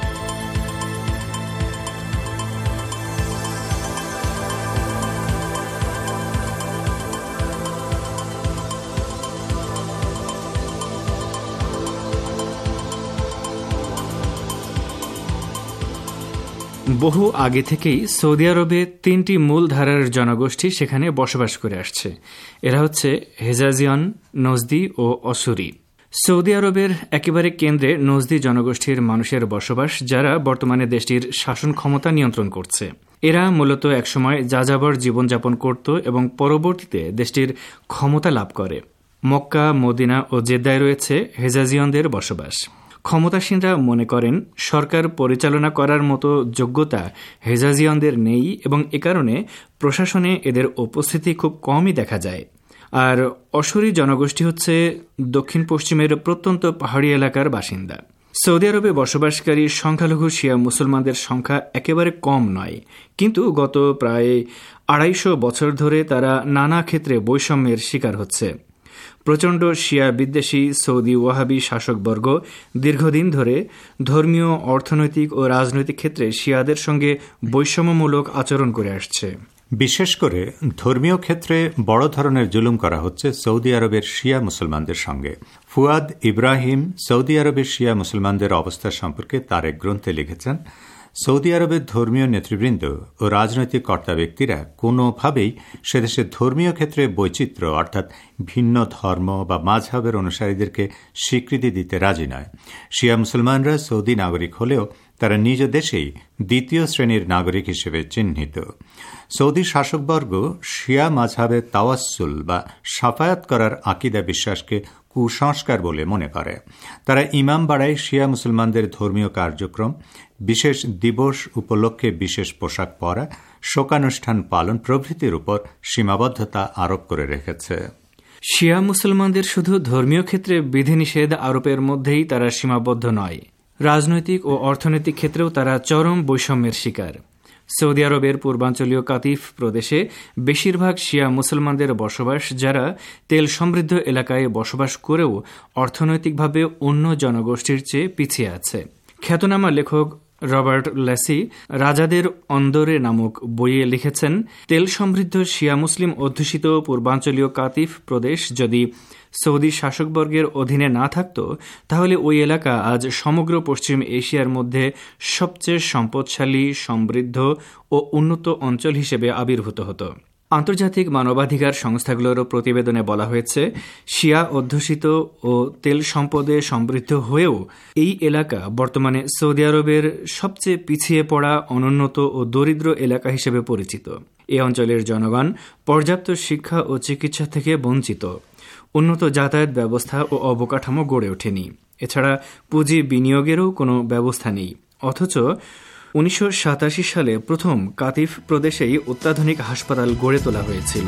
বহু আগে থেকেই সৌদি আরবে তিনটি মূল ধারার জনগোষ্ঠী সেখানে বসবাস করে আসছে। এরা হচ্ছে হেজাজিয়ন, নজদি ও অসুরি। সৌদি আরবের একেবারে কেন্দ্রে নজদি জনগোষ্ঠীর মানুষের বসবাস, যারা বর্তমানে দেশটির শাসন ক্ষমতা নিয়ন্ত্রণ করছে। এরা মূলত একসময় যাযাবর জীবনযাপন করত এবং পরবর্তীতে দেশটির ক্ষমতা লাভ করে। মক্কা, মদিনা ও জেদ্দায় রয়েছে হেজাজিয়নদের বসবাস। ক্ষমতাসীনরা মনে করেন সরকার পরিচালনা করার মতো যোগ্যতা হেজাজিয়নদের নেই এবং এ কারণে প্রশাসনে এদের উপস্থিতি খুব কমই দেখা যায়। আর অসুরি জনগোষ্ঠী হচ্ছে দক্ষিণ পশ্চিমের প্রত্যন্ত পাহাড়ি এলাকার বাসিন্দা। সৌদি আরবে বসবাসকারী সংখ্যালঘু শিয়া মুসলমানদের সংখ্যা একেবারে কম নয়, কিন্তু গত প্রায় আড়াইশো বছর ধরে তারা নানা ক্ষেত্রে বৈষম্যের শিকার হচ্ছে। প্রচণ্ড শিয়া বিদ্বেষী সৌদি ওয়াহাবি শাসকবর্গ দীর্ঘদিন ধরে ধর্মীয়, অর্থনৈতিক ও রাজনৈতিক ক্ষেত্রে শিয়াদের সঙ্গে বৈষম্যমূলক আচরণ করে আসছে। বিশেষ করে ধর্মীয় ক্ষেত্রে বড় ধরনের জুলুম করা হচ্ছে সৌদি আরবের শিয়া মুসলমানদের সঙ্গে। ফুয়াদ ইব্রাহিম সৌদি আরবের শিয়া মুসলমানদের অবস্থা সম্পর্কে তার এক গ্রন্থে লিখেছেন, সৌদি আরবের ধর্মীয় নেতৃবৃন্দ ও রাজনৈতিক কর্তা ব্যক্তিরা কোনোভাবেই সেদেশের ধর্মীয় ক্ষেত্রে বৈচিত্র্য অর্থাৎ ভিন্ন ধর্ম বা মাযহাবের অনুসারীদেরকে স্বীকৃতি দিতে রাজি নয়। শিয়া মুসলমানরা সৌদি নাগরিক হলেও তারা নিজ দেশেই দ্বিতীয় শ্রেণীর নাগরিক হিসেবে চিহ্নিত। সৌদি শাসকবর্গ শিয়া মাযহাবের তাওয়াসসুল বা সাফায়াত করার আকিদা বিশ্বাসকে কুসংস্কার বলে মনে করে। তারা ইমাম বাড়ায় শিয়া মুসলমানদের ধর্মীয় কার্যক্রম, বিশেষ দিবস উপলক্ষে বিশেষ পোশাক পরা, শোকানুষ্ঠান পালন প্রভৃতির উপর সীমাবদ্ধতা আরোপ করে রেখেছে। শিয়া মুসলমানদের শুধু ধর্মীয় ক্ষেত্রে বিধিনিষেধ আরোপের মধ্যেই তারা সীমাবদ্ধ নয়, রাজনৈতিক ও অর্থনৈতিক ক্ষেত্রেও তারা চরম বৈষম্যের শিকার। সৌদি আরবের পূর্বাঞ্চলীয় কাতিফ প্রদেশে বেশিরভাগ শিয়া মুসলমানদের বসবাস, যারা তেল সমৃদ্ধ এলাকায় বসবাস করেও অর্থনৈতিকভাবে অন্য জনগোষ্ঠীর চেয়ে পিছিয়ে আছে। খ্যাতনামা লেখক রবার্ট ল্যাসি রাজাদের অন্দরে নামক বইয়ে লিখেছেন, তেল সমৃদ্ধ শিয়া মুসলিম অধ্যুষিত পূর্বাঞ্চলীয় কাতিফ প্রদেশ যদি সৌদি শাসকবর্গের অধীনে না থাকত, তাহলে ওই এলাকা আজ সমগ্র পশ্চিম এশিয়ার মধ্যে সবচেয়ে সম্পদশালী, সমৃদ্ধ ও উন্নত অঞ্চল হিসেবে আবির্ভূত হতো। আন্তর্জাতিক মানবাধিকার সংস্থাগুলোর প্রতিবেদনে বলা হয়েছে, শিয়া অধ্যুষিত ও তেল সম্পদে সমৃদ্ধ হয়েও এই এলাকা বর্তমানে সৌদি আরবের সবচেয়ে পিছিয়ে পড়া, অনুন্নত ও দরিদ্র এলাকা হিসেবে পরিচিত। এ অঞ্চলের জনগণ পর্যাপ্ত শিক্ষা ও চিকিৎসা থেকে বঞ্চিত। উন্নত যাতায়াত ব্যবস্থা ও অবকাঠামো গড়ে ওঠেনি। এছাড়া পুঁজি বিনিয়োগেরও কোনো ব্যবস্থা নেই। অথচ উনিশশো সাতাশি সালে প্রথম কাতিফ প্রদেশেই অত্যাধুনিক হাসপাতাল গড়ে তোলা হয়েছিল।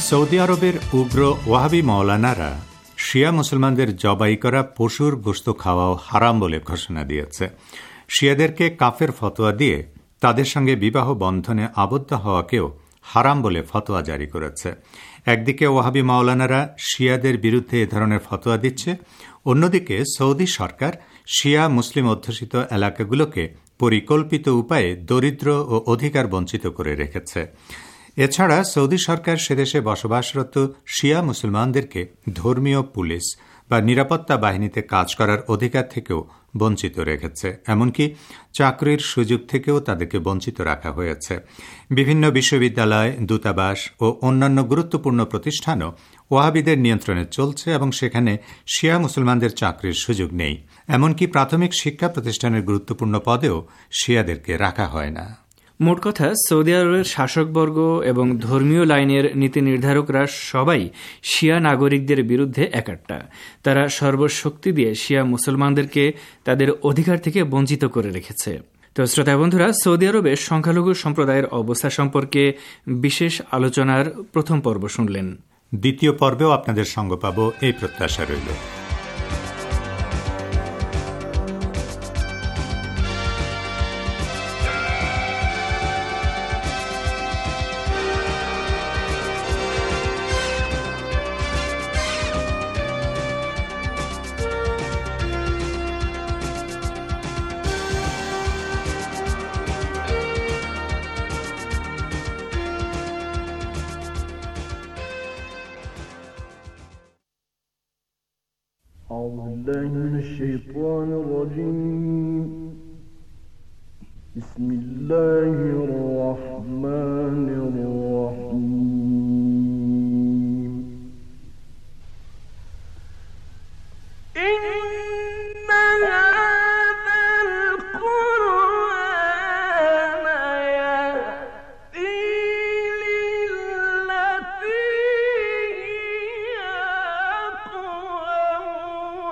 সৌদি আরবের উগ্র ওয়াহাবি মাওলানারা শিয়া মুসলমানদের জবাই করা পশুর গোশত খাওয়াও হারাম বলে ঘোষণা দিয়েছে। শিয়াদেরকে কাফের ফতোয়া দিয়ে তাদের সঙ্গে বিবাহ বন্ধনে আবদ্ধ হওয়াকেও হারাম বলে ফতোয়া জারি করেছে। একদিকে ওয়াহাবি মাওলানারা শিয়াদের বিরুদ্ধে এ ধরনের ফতোয়া দিচ্ছে, অন্যদিকে সৌদি সরকার শিয়া মুসলিম অধ্যুষিত এলাকাগুলোকে পরিকল্পিত উপায়ে দরিদ্র ও অধিকার বঞ্চিত করে রেখেছে। এছাড়া সৌদি সরকার সেদেশে বসবাসরত শিয়া মুসলমানদেরকে ধর্মীয় পুলিশ বা নিরাপত্তা বাহিনীতে কাজ করার অধিকার থেকেও বঞ্চিত রেখেছে, এমনকি চাকরির সুযোগ থেকেও তাদেরকে বঞ্চিত রাখা হয়েছে। বিভিন্ন বিশ্ববিদ্যালয়, দূতাবাস ও অন্যান্য গুরুত্বপূর্ণ প্রতিষ্ঠানও ওয়াহাবিদের নিয়ন্ত্রণে চলছে এবং সেখানে শিয়া মুসলমানদের চাকরির সুযোগ নেই। এমনকি প্রাথমিক শিক্ষা প্রতিষ্ঠানের গুরুত্বপূর্ণ পদেও শিয়াদেরকে রাখা হয় না। মোট কথা, সৌদি আরবের শাসকবর্গ এবং ধর্মীয় লাইনের নীতি নির্ধারকরা সবাই শিয়া নাগরিকদের বিরুদ্ধে একাট্টা। তারা সর্বশক্তি দিয়ে শিয়া মুসলমানদেরকে তাদের অধিকার থেকে বঞ্চিত করে রেখেছে। তো শ্রোতা বন্ধুরা, সৌদি আরবের সংখ্যালঘু সম্প্রদায়ের অবস্থা সম্পর্কে বিশেষ আলোচনার প্রথম পর্ব শুনলেন। দ্বিতীয় পর্বেও আপনাদের সঙ্গ পাব এই প্রত্যাশা রইল। أعوذ بالله من الشيطان الرجيم. بسم الله الرحمن الرحيم. إن هذا القرآن يهدي للتي هي أقوم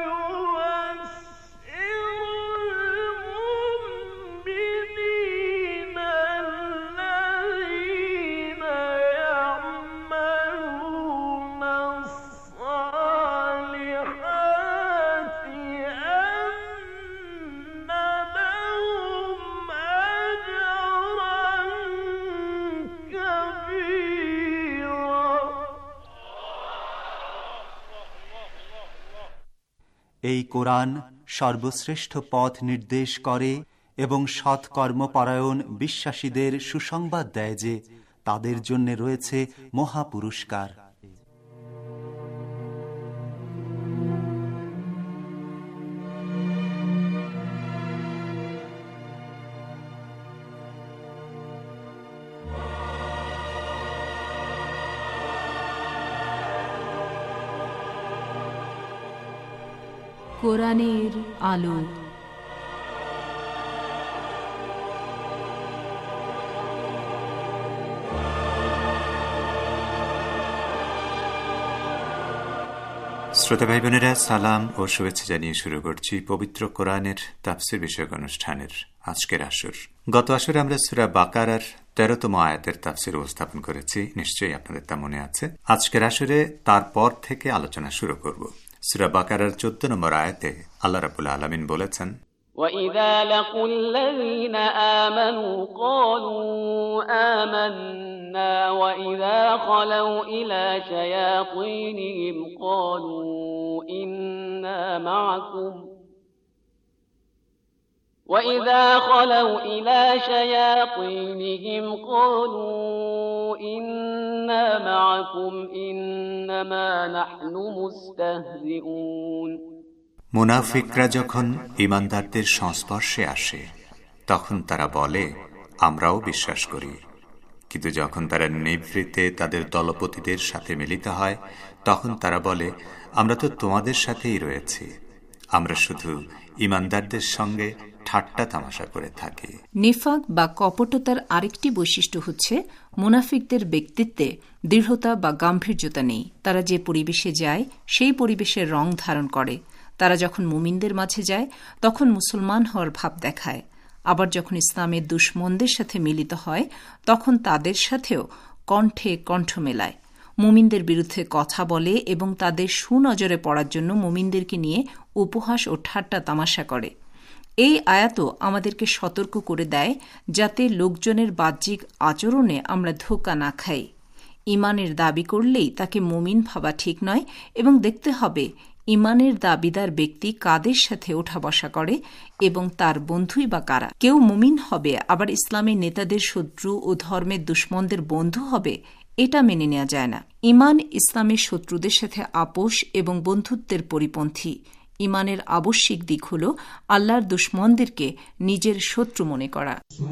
এই কোরআন সর্বশ্রেষ্ঠ পথ নির্দেশ করে এবং সৎকর্মপরায়ণ বিশ্বাসীদের সুসংবাদ দেয় যে তাদের জন্য রয়েছে মহা পুরস্কার। কোরআনের আলো। শ্রোতা ভাই বোনেরা, সালাম ও শুভেচ্ছা জানিয়ে শুরু করছি পবিত্র কোরআনের তাফসীর বিষয়ক অনুষ্ঠানের আজকের আসর। গত আসরে আমরা সূরা বাকারার তেরোতম আয়াতের তাফসীর উপস্থাপন করেছি, নিশ্চয়ই আপনাদের তা মনে আছে। আজকের আসরে তারপর থেকে আলোচনা শুরু করব। সূরা বাকারার চোদ্দ নম্বর আয়াতে আল্লাহ রাব্বুল আলামিন বলেছেন, وَإِذَا لَقُوا الَّذِينَ آمَنُوا قَالُوا آمَنَّا وَإِذَا خَلَوْا إِلَى شَيَاطِينِهِمْ قَالُوا إِنَّا مَعَكُمْ وَإِذَا خَلَوْا إِلَى شَيَاطِينِهِمْ قَالُوا إِنَّا مَعَكُمْ إِنَّمَا نَحْنُ مُسْتَهْزِئُونَ। মুনাফিকরা যখন ঈমানদারদের সংস্পর্শে আসে তখন তারা বলে, আমরাও বিশ্বাস করি, কিন্তু যখন তারা নিভৃতে তাদের দলপতিদের সাথে মিলিত হয় তখন তারা বলে, আমরা তো তোমাদের সাথেই রয়েছি, আমরা শুধু ঈমানদারদের সঙ্গে ঠাট্টা তামাশা করে থাকি। নিফাক বা কপটতার আরেকটি বৈশিষ্ট্য হচ্ছে মুনাফিকদের ব্যক্তিত্বে দৃঢ়তা বা গাম্ভীর্যতা নেই। তারা যে পরিবেশে যায় সেই পরিবেশের রং ধারণ করে। তারা যখন মুমিনদের মাঝে যায় তখন মুসলমান হওয়ার ভাব দেখায়, আবার যখন ইসলামের দুশমনদের সাথে মিলিত হয় তখন তাদের সাথেও কণ্ঠে কণ্ঠ মেলায়। মুমিনদের বিরুদ্ধে কথা বলে এবং তাদের সুনজরে পড়ার জন্য মুমিনদেরকে নিয়ে উপহাস ও ঠাট্টা তামাশা করে। এই আয়াতও আমাদেরকে সতর্ক করে দেয় যাতে লোকজনের বাহ্যিক আচরণে আমরা ধোঁকা না খাই। ইমানের দাবি করলেই তাকে মুমিন ভাবা ঠিক নয় এবং দেখতে হবে ইমানের দাবিদার ব্যক্তি কাদের সাথে ওঠা বসা করে এবং তার বন্ধুই বা কারা। কেউ মুমিন হবে আবার ইসলামের নেতাদের শত্রু ও ধর্মের দুশ্মনদের বন্ধু হবে, এটা মেনে নেওয়া যায় না। ইমান ইসলামের শত্রুদের সাথে আপোষ এবং বন্ধুত্বের পরিপন্থী। ইমানের আবশ্যিক দিক হল আল্লাহর দুশ্মনদেরকে নিজের শত্রু মনে করা।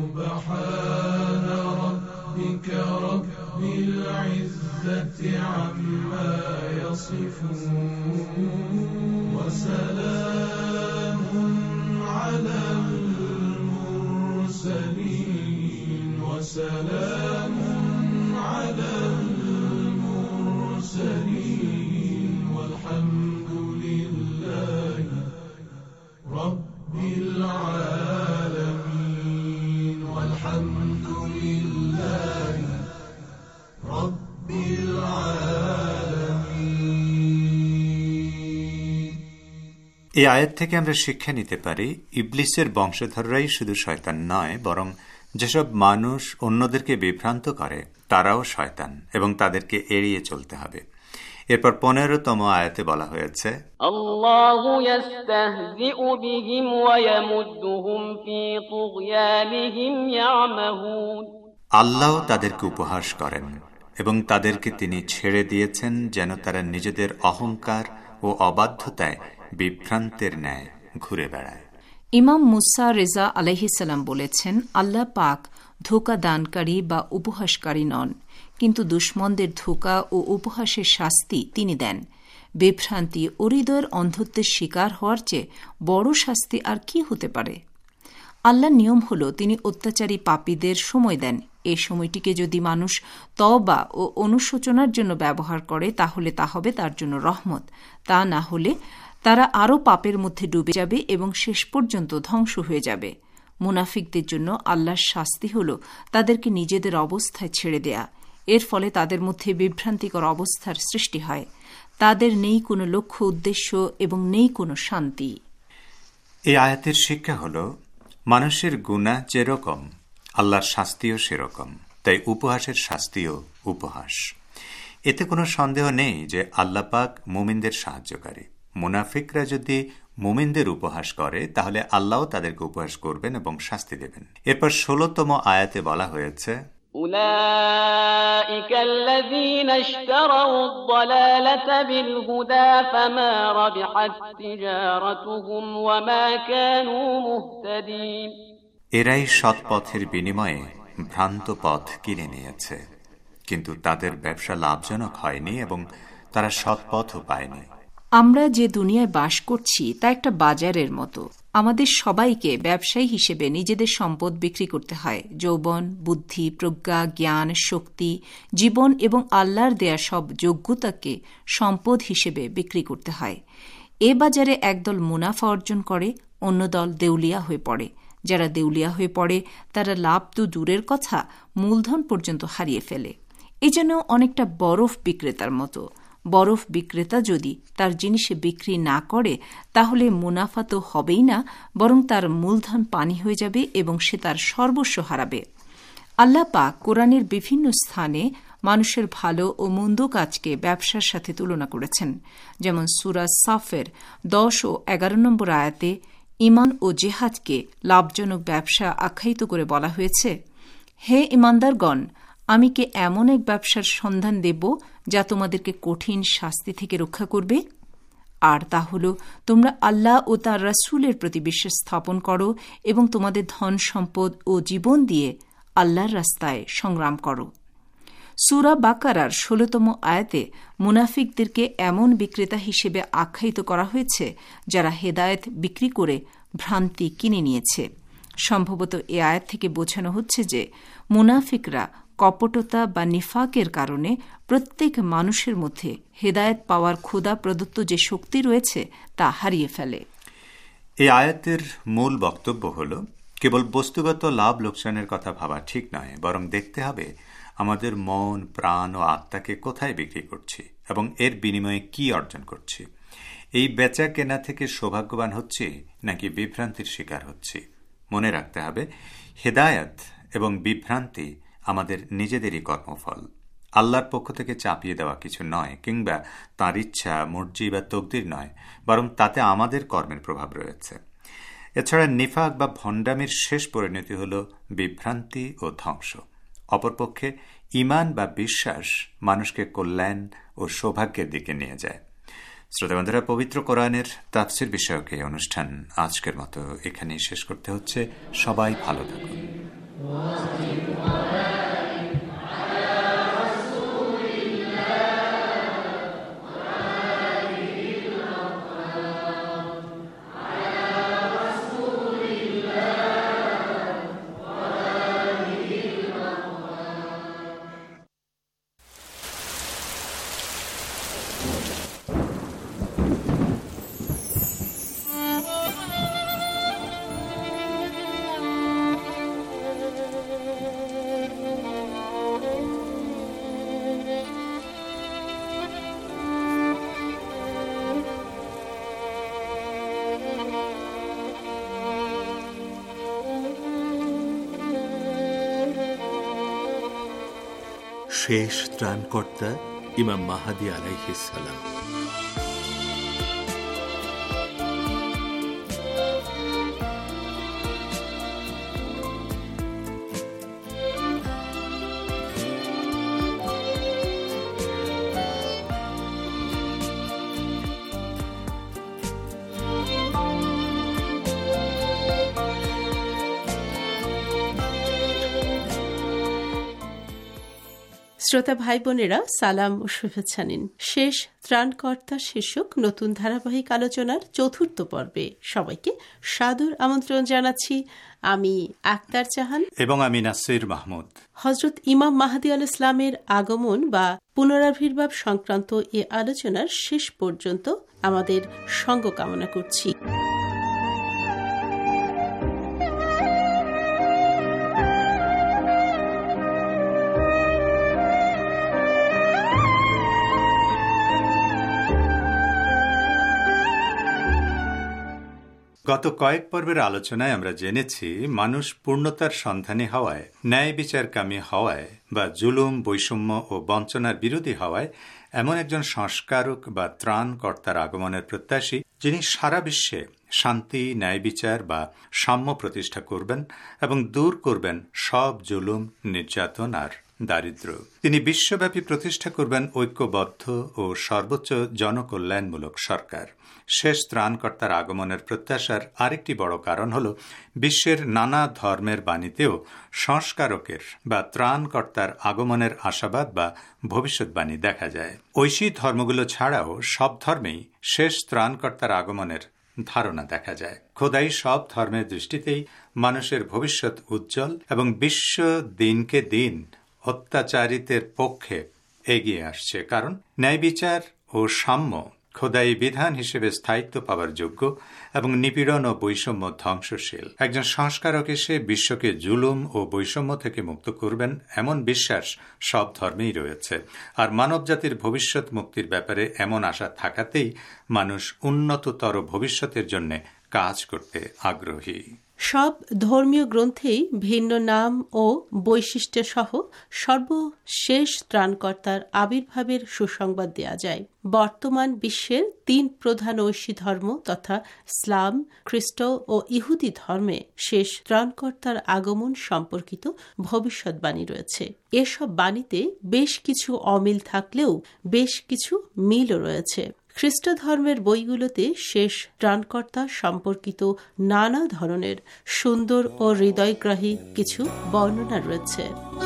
এই আয়াত থেকে আমরা শিক্ষা নিতে পারি ইবলিসের বংশধররাই শুধু শয়তান নয়, বরং যেসব মানুষ অন্যদেরকে বিভ্রান্ত করে তারাও শয়তান এবং তাদেরকে এড়িয়ে চলতে হবে। এরপর পনেরোতম আয়াতে বলা হয়েছে, আল্লাহু ইস্তাহজিউ বিহিম ওয়া ইয়ামুদ্দুহুম ফি তুগয়ানিহিম ইয়ামাহুন। আল্লাহ তাদেরকে উপহাস করেন এবং তাদেরকে তিনি ছেড়ে দিয়েছেন যেন তারা নিজেদের অহংকার ও অবাধ্যতায় বিভ্রান্তের ন্যায় ঘুরে বেড়ায়। ইমাম মুসা রেজা আলাইহিসসালাম বলেছেন, আল্লাহ পাক ধোঁকা দানকারী বা উপহাসকারী নন, কিন্তু দুশ্মনদের ধোঁকা ও উপহাসের শাস্তি তিনি দেন। বিভ্রান্তি ও হৃদয়ের অন্ধত্বের শিকার হওয়ার চেয়ে বড় শাস্তি আর কি হতে পারে? আল্লাহর নিয়ম হল তিনি অত্যাচারী পাপীদের সময় দেন। এই সময়টিকে যদি মানুষ তওবা ও অনুশোচনার জন্য ব্যবহার করে তাহলে তা হবে তার জন্য রহমত। তা না হলে তারা আরও পাপের মধ্যে ডুবে যাবে এবং শেষ পর্যন্ত ধ্বংস হয়ে যাবে। মুনাফিকদের জন্য আল্লাহর শাস্তি হল তাদেরকে নিজেদের অবস্থায় ছেড়ে দেয়া। এর ফলে তাদের মধ্যে বিভ্রান্তিকর অবস্থার সৃষ্টি হয়। তাদের নেই কোনো লক্ষ্য উদ্দেশ্য এবং নেই কোনো শান্তি। এই আয়াতের শিক্ষা হল মানুষের গুনাহ যেরকম আল্লাহর শাস্তিও সেরকম, তাই উপহাসের শাস্তিও উপহাস। এতে কোনো সন্দেহ নেই যে আল্লাহ পাক মুমিনদের সাহায্যকারী। মুনাফিকরা যদি মুমিনদের উপহাস করে তাহলে আল্লাহ তাদেরকে উপহাস করবেন এবং শাস্তি দেবেন। এরপর ষোলতম আয়াতে বলা হয়েছে, উলাইকা আল্লাযীনা ইশতারাউ আদ-দালালাতা বিল হুদা ফামা রাবিহাত তিজারাতুহুম ওয়া মা কানু মুহতাদিন। এরাই সৎ পথের বিনিময়ে ভ্রান্ত পথ কিনে নিয়েছে, কিন্তু তাদের ব্যবসা লাভজনক হয়নি এবং তারা সৎ পথও পায়নি। আমরা যে দুনিয়ায় বাস করছি তা একটা বাজারের মতো। আমাদের সবাইকে ব্যবসায়ী হিসেবে নিজেদের সম্পদ বিক্রি করতে হয়। যৌবন, বুদ্ধি, প্রজ্ঞা, জ্ঞান, শক্তি, জীবন এবং আল্লাহর দেয়া সব যোগ্যতাকে সম্পদ হিসেবে বিক্রি করতে হয়। এ বাজারে একদল মুনাফা অর্জন করে, অন্য দল দেউলিয়া হয়ে পড়ে। যারা দেউলিয়া হয়ে পড়ে তারা লাভ তো দূরের কথা, মূলধন পর্যন্ত হারিয়ে ফেলে। এই জন্য অনেকটা বরফ বিক্রেতার মতো। বরফ বিক্রেতা যদি তার জিনিসে বিক্রি না করে তাহলে মুনাফা তো হবেই না, বরং তার মূলধন পানি হয়ে যাবে এবং সে তার সর্বস্ব হারাবে। আল্লাহ পাক কোরআনের বিভিন্ন স্থানে মানুষের ভালো ও মন্দ কাজকে ব্যবসার সাথে তুলনা করেছেন। যেমন সূরা সাফের দশ ও এগারো নম্বর আয়াতে ইমান ও জেহাদকে লাভজনক ব্যবসা আখ্যায়িত করে বলা হয়েছে, হে ইমানদারগণ, আমি কি এমন এক ব্যবসার সন্ধান দেব যা তোমাদেরকে কঠিন শাস্তি থেকে রক্ষা করবে? আর তা হল তোমরা আল্লাহ ও তার রাসূলের প্রতি বিশ্বাস স্থাপন করো এবং তোমাদের ধন সম্পদ ও জীবন দিয়ে আল্লাহর রাস্তায় সংগ্রাম করো। সূরা বাকারার ষোলতম আয়াতে মুনাফিকদেরকে এমন বিক্রেতা হিসেবে আখ্যায়িত করা হয়েছে যারা হেদায়েত বিক্রি করে ভ্রান্তি কিনে নিয়েছে। সম্ভবত এ আয়াত থেকে বোঝানো হচ্ছে যে মুনাফিকরা কপটতা বা নিফাকের কারণে প্রত্যেক মানুষের মধ্যে হেদায়েত পাওয়ার খোদা প্রদত্ত যে শক্তি রয়েছে তা হারিয়ে ফেলে। এই আয়াতের মূল বক্তব্য হল কেবল বস্তুগত লাভ লোকসানের কথা ভাবা ঠিক নয়, বরং দেখতে হবে আমাদের মন, প্রাণ ও আত্মাকে কোথায় বিক্রি করছি এবং এর বিনিময়ে কি অর্জন করছি? এই বেচা কেনা থেকে সৌভাগ্যবান হচ্ছে নাকি বিভ্রান্তির শিকার হচ্ছে? মনে রাখতে হবে, হেদায়েত এবং বিভ্রান্তি আমাদের নিজেদেরই কর্মফল, আল্লাহর পক্ষ থেকে চাপিয়ে দেওয়া কিছু নয়, কিংবা তাঁর ইচ্ছা, মর্জি বা তকদির নয়, বরং তাতে আমাদের কর্মের প্রভাব রয়েছে। এছাড়া নিফাক বা ভণ্ডামির শেষ পরিণতি হল বিভ্রান্তি ও ধ্বংস। অপরপক্ষে ঈমান বা বিশ্বাস মানুষকে কল্যাণ ও সৌভাগ্যের দিকে নিয়ে যায়। শ্রোতাবন্ধুরা, পবিত্র কোরআনের তাফসির বিষয়ক এই অনুষ্ঠান আজকের মতো এখানেই শেষ করতে হচ্ছে। সবাই ভালো থাকুন। শেষ ত্রাণকর্তা ইমাম মাহদী আলাইহিস সালাম। শ্রোতা ভাই বোনেরা, সালাম ও শুভেচ্ছা নিন। শেষ ত্রাণকর্তা শীর্ষক নতুন ধারাবাহিক আলোচনার চতুর্থ পর্বে সবাইকে সাদর আমন্ত্রণ জানাচ্ছি। আমি আক্তার জাহান এবং আমি নাসির মাহমুদ। হযরত ইমাম মাহদী আলাইহিস সালামের আগমন বা পুনরাবির্ভাব সংক্রান্ত এ আলোচনার শেষ পর্যন্ত আমাদের সঙ্গ কামনা করছি। গত কয়েক পর্বের আলোচনায় আমরা জেনেছি, মানুষ পূর্ণতার সন্ধানী হওয়ায়, ন্যায় বিচারকামী হওয়ায় বা জুলুম, বৈষম্য ও বঞ্চনার বিরোধী হওয়ায় এমন একজন সংস্কারক বা ত্রাণকর্তার আগমনের প্রত্যাশী, যিনি সারা বিশ্বে শান্তি, ন্যায় বিচার বা সাম্য প্রতিষ্ঠা করবেন এবং দূর করবেন সব জুলুম, নির্যাতন আর দারিদ্র। তিনি বিশ্বব্যাপী প্রতিষ্ঠা করবেন ঐক্যবদ্ধ ও সর্বোচ্চ জনকল্যাণমূলক সরকার। শেষ ত্রাণকর্তার আগমনের প্রত্যাশার আরেকটি বড় কারণ হল, বিশ্বের নানা ধর্মের বাণীতেও সংস্কারকের বা ত্রাণকর্তার আগমনের আশাবাদ বা ভবিষ্যৎবাণী দেখা যায়। ঐশী ধর্মগুলো ছাড়াও সব ধর্মেই শেষ ত্রাণকর্তার আগমনের ধারণা দেখা যায়। খোদাই সব ধর্মের দৃষ্টিতেই মানুষের ভবিষ্যৎ উজ্জ্বল এবং বিশ্ব দিনকে দিন অত্যাচারিতের পক্ষে এগিয়ে আসছে, কারণ ন্যায় বিচার ও সাম্য খোদাই বিধান হিসেবে স্থায়িত্ব পাওয়ার যোগ্য এবং নিপীড়ন ও বৈষম্য ধ্বংসশীল। একজন সংস্কারক এসে বিশ্বকে জুলুম ও বৈষম্য থেকে মুক্ত করবেন, এমন বিশ্বাস সব ধর্মেই রয়েছে। আর মানবজাতির ভবিষ্যৎ মুক্তির ব্যাপারে এমন আশা থাকাতেই মানুষ উন্নততর ভবিষ্যতের জন্য কাজ করতে আগ্রহী। সব ধর্মীয় গ্রন্থেই ভিন্ন নাম ও বৈশিষ্ট্য সহ সর্বশেষ ত্রাণকর্তার আবির্ভাবের সুসংবাদ দেয়া যায়। বর্তমান বিশ্বের তিন প্রধান ঐশী ধর্ম তথা ইসলাম, খ্রিস্ট ও ইহুদি ধর্মে শেষ ত্রাণকর্তার আগমন সম্পর্কিত ভবিষ্যৎবাণী রয়েছে। এসব বাণীতে বেশ কিছু অমিল থাকলেও বেশ কিছু মিলও রয়েছে। খ্রিস্ট ধর্মের বইগুলোতে শেষ ত্রাণকর্তা সম্পর্কিত নানা ধরনের সুন্দর ও হৃদয়গ্রাহী কিছু বর্ণনা রয়েছে।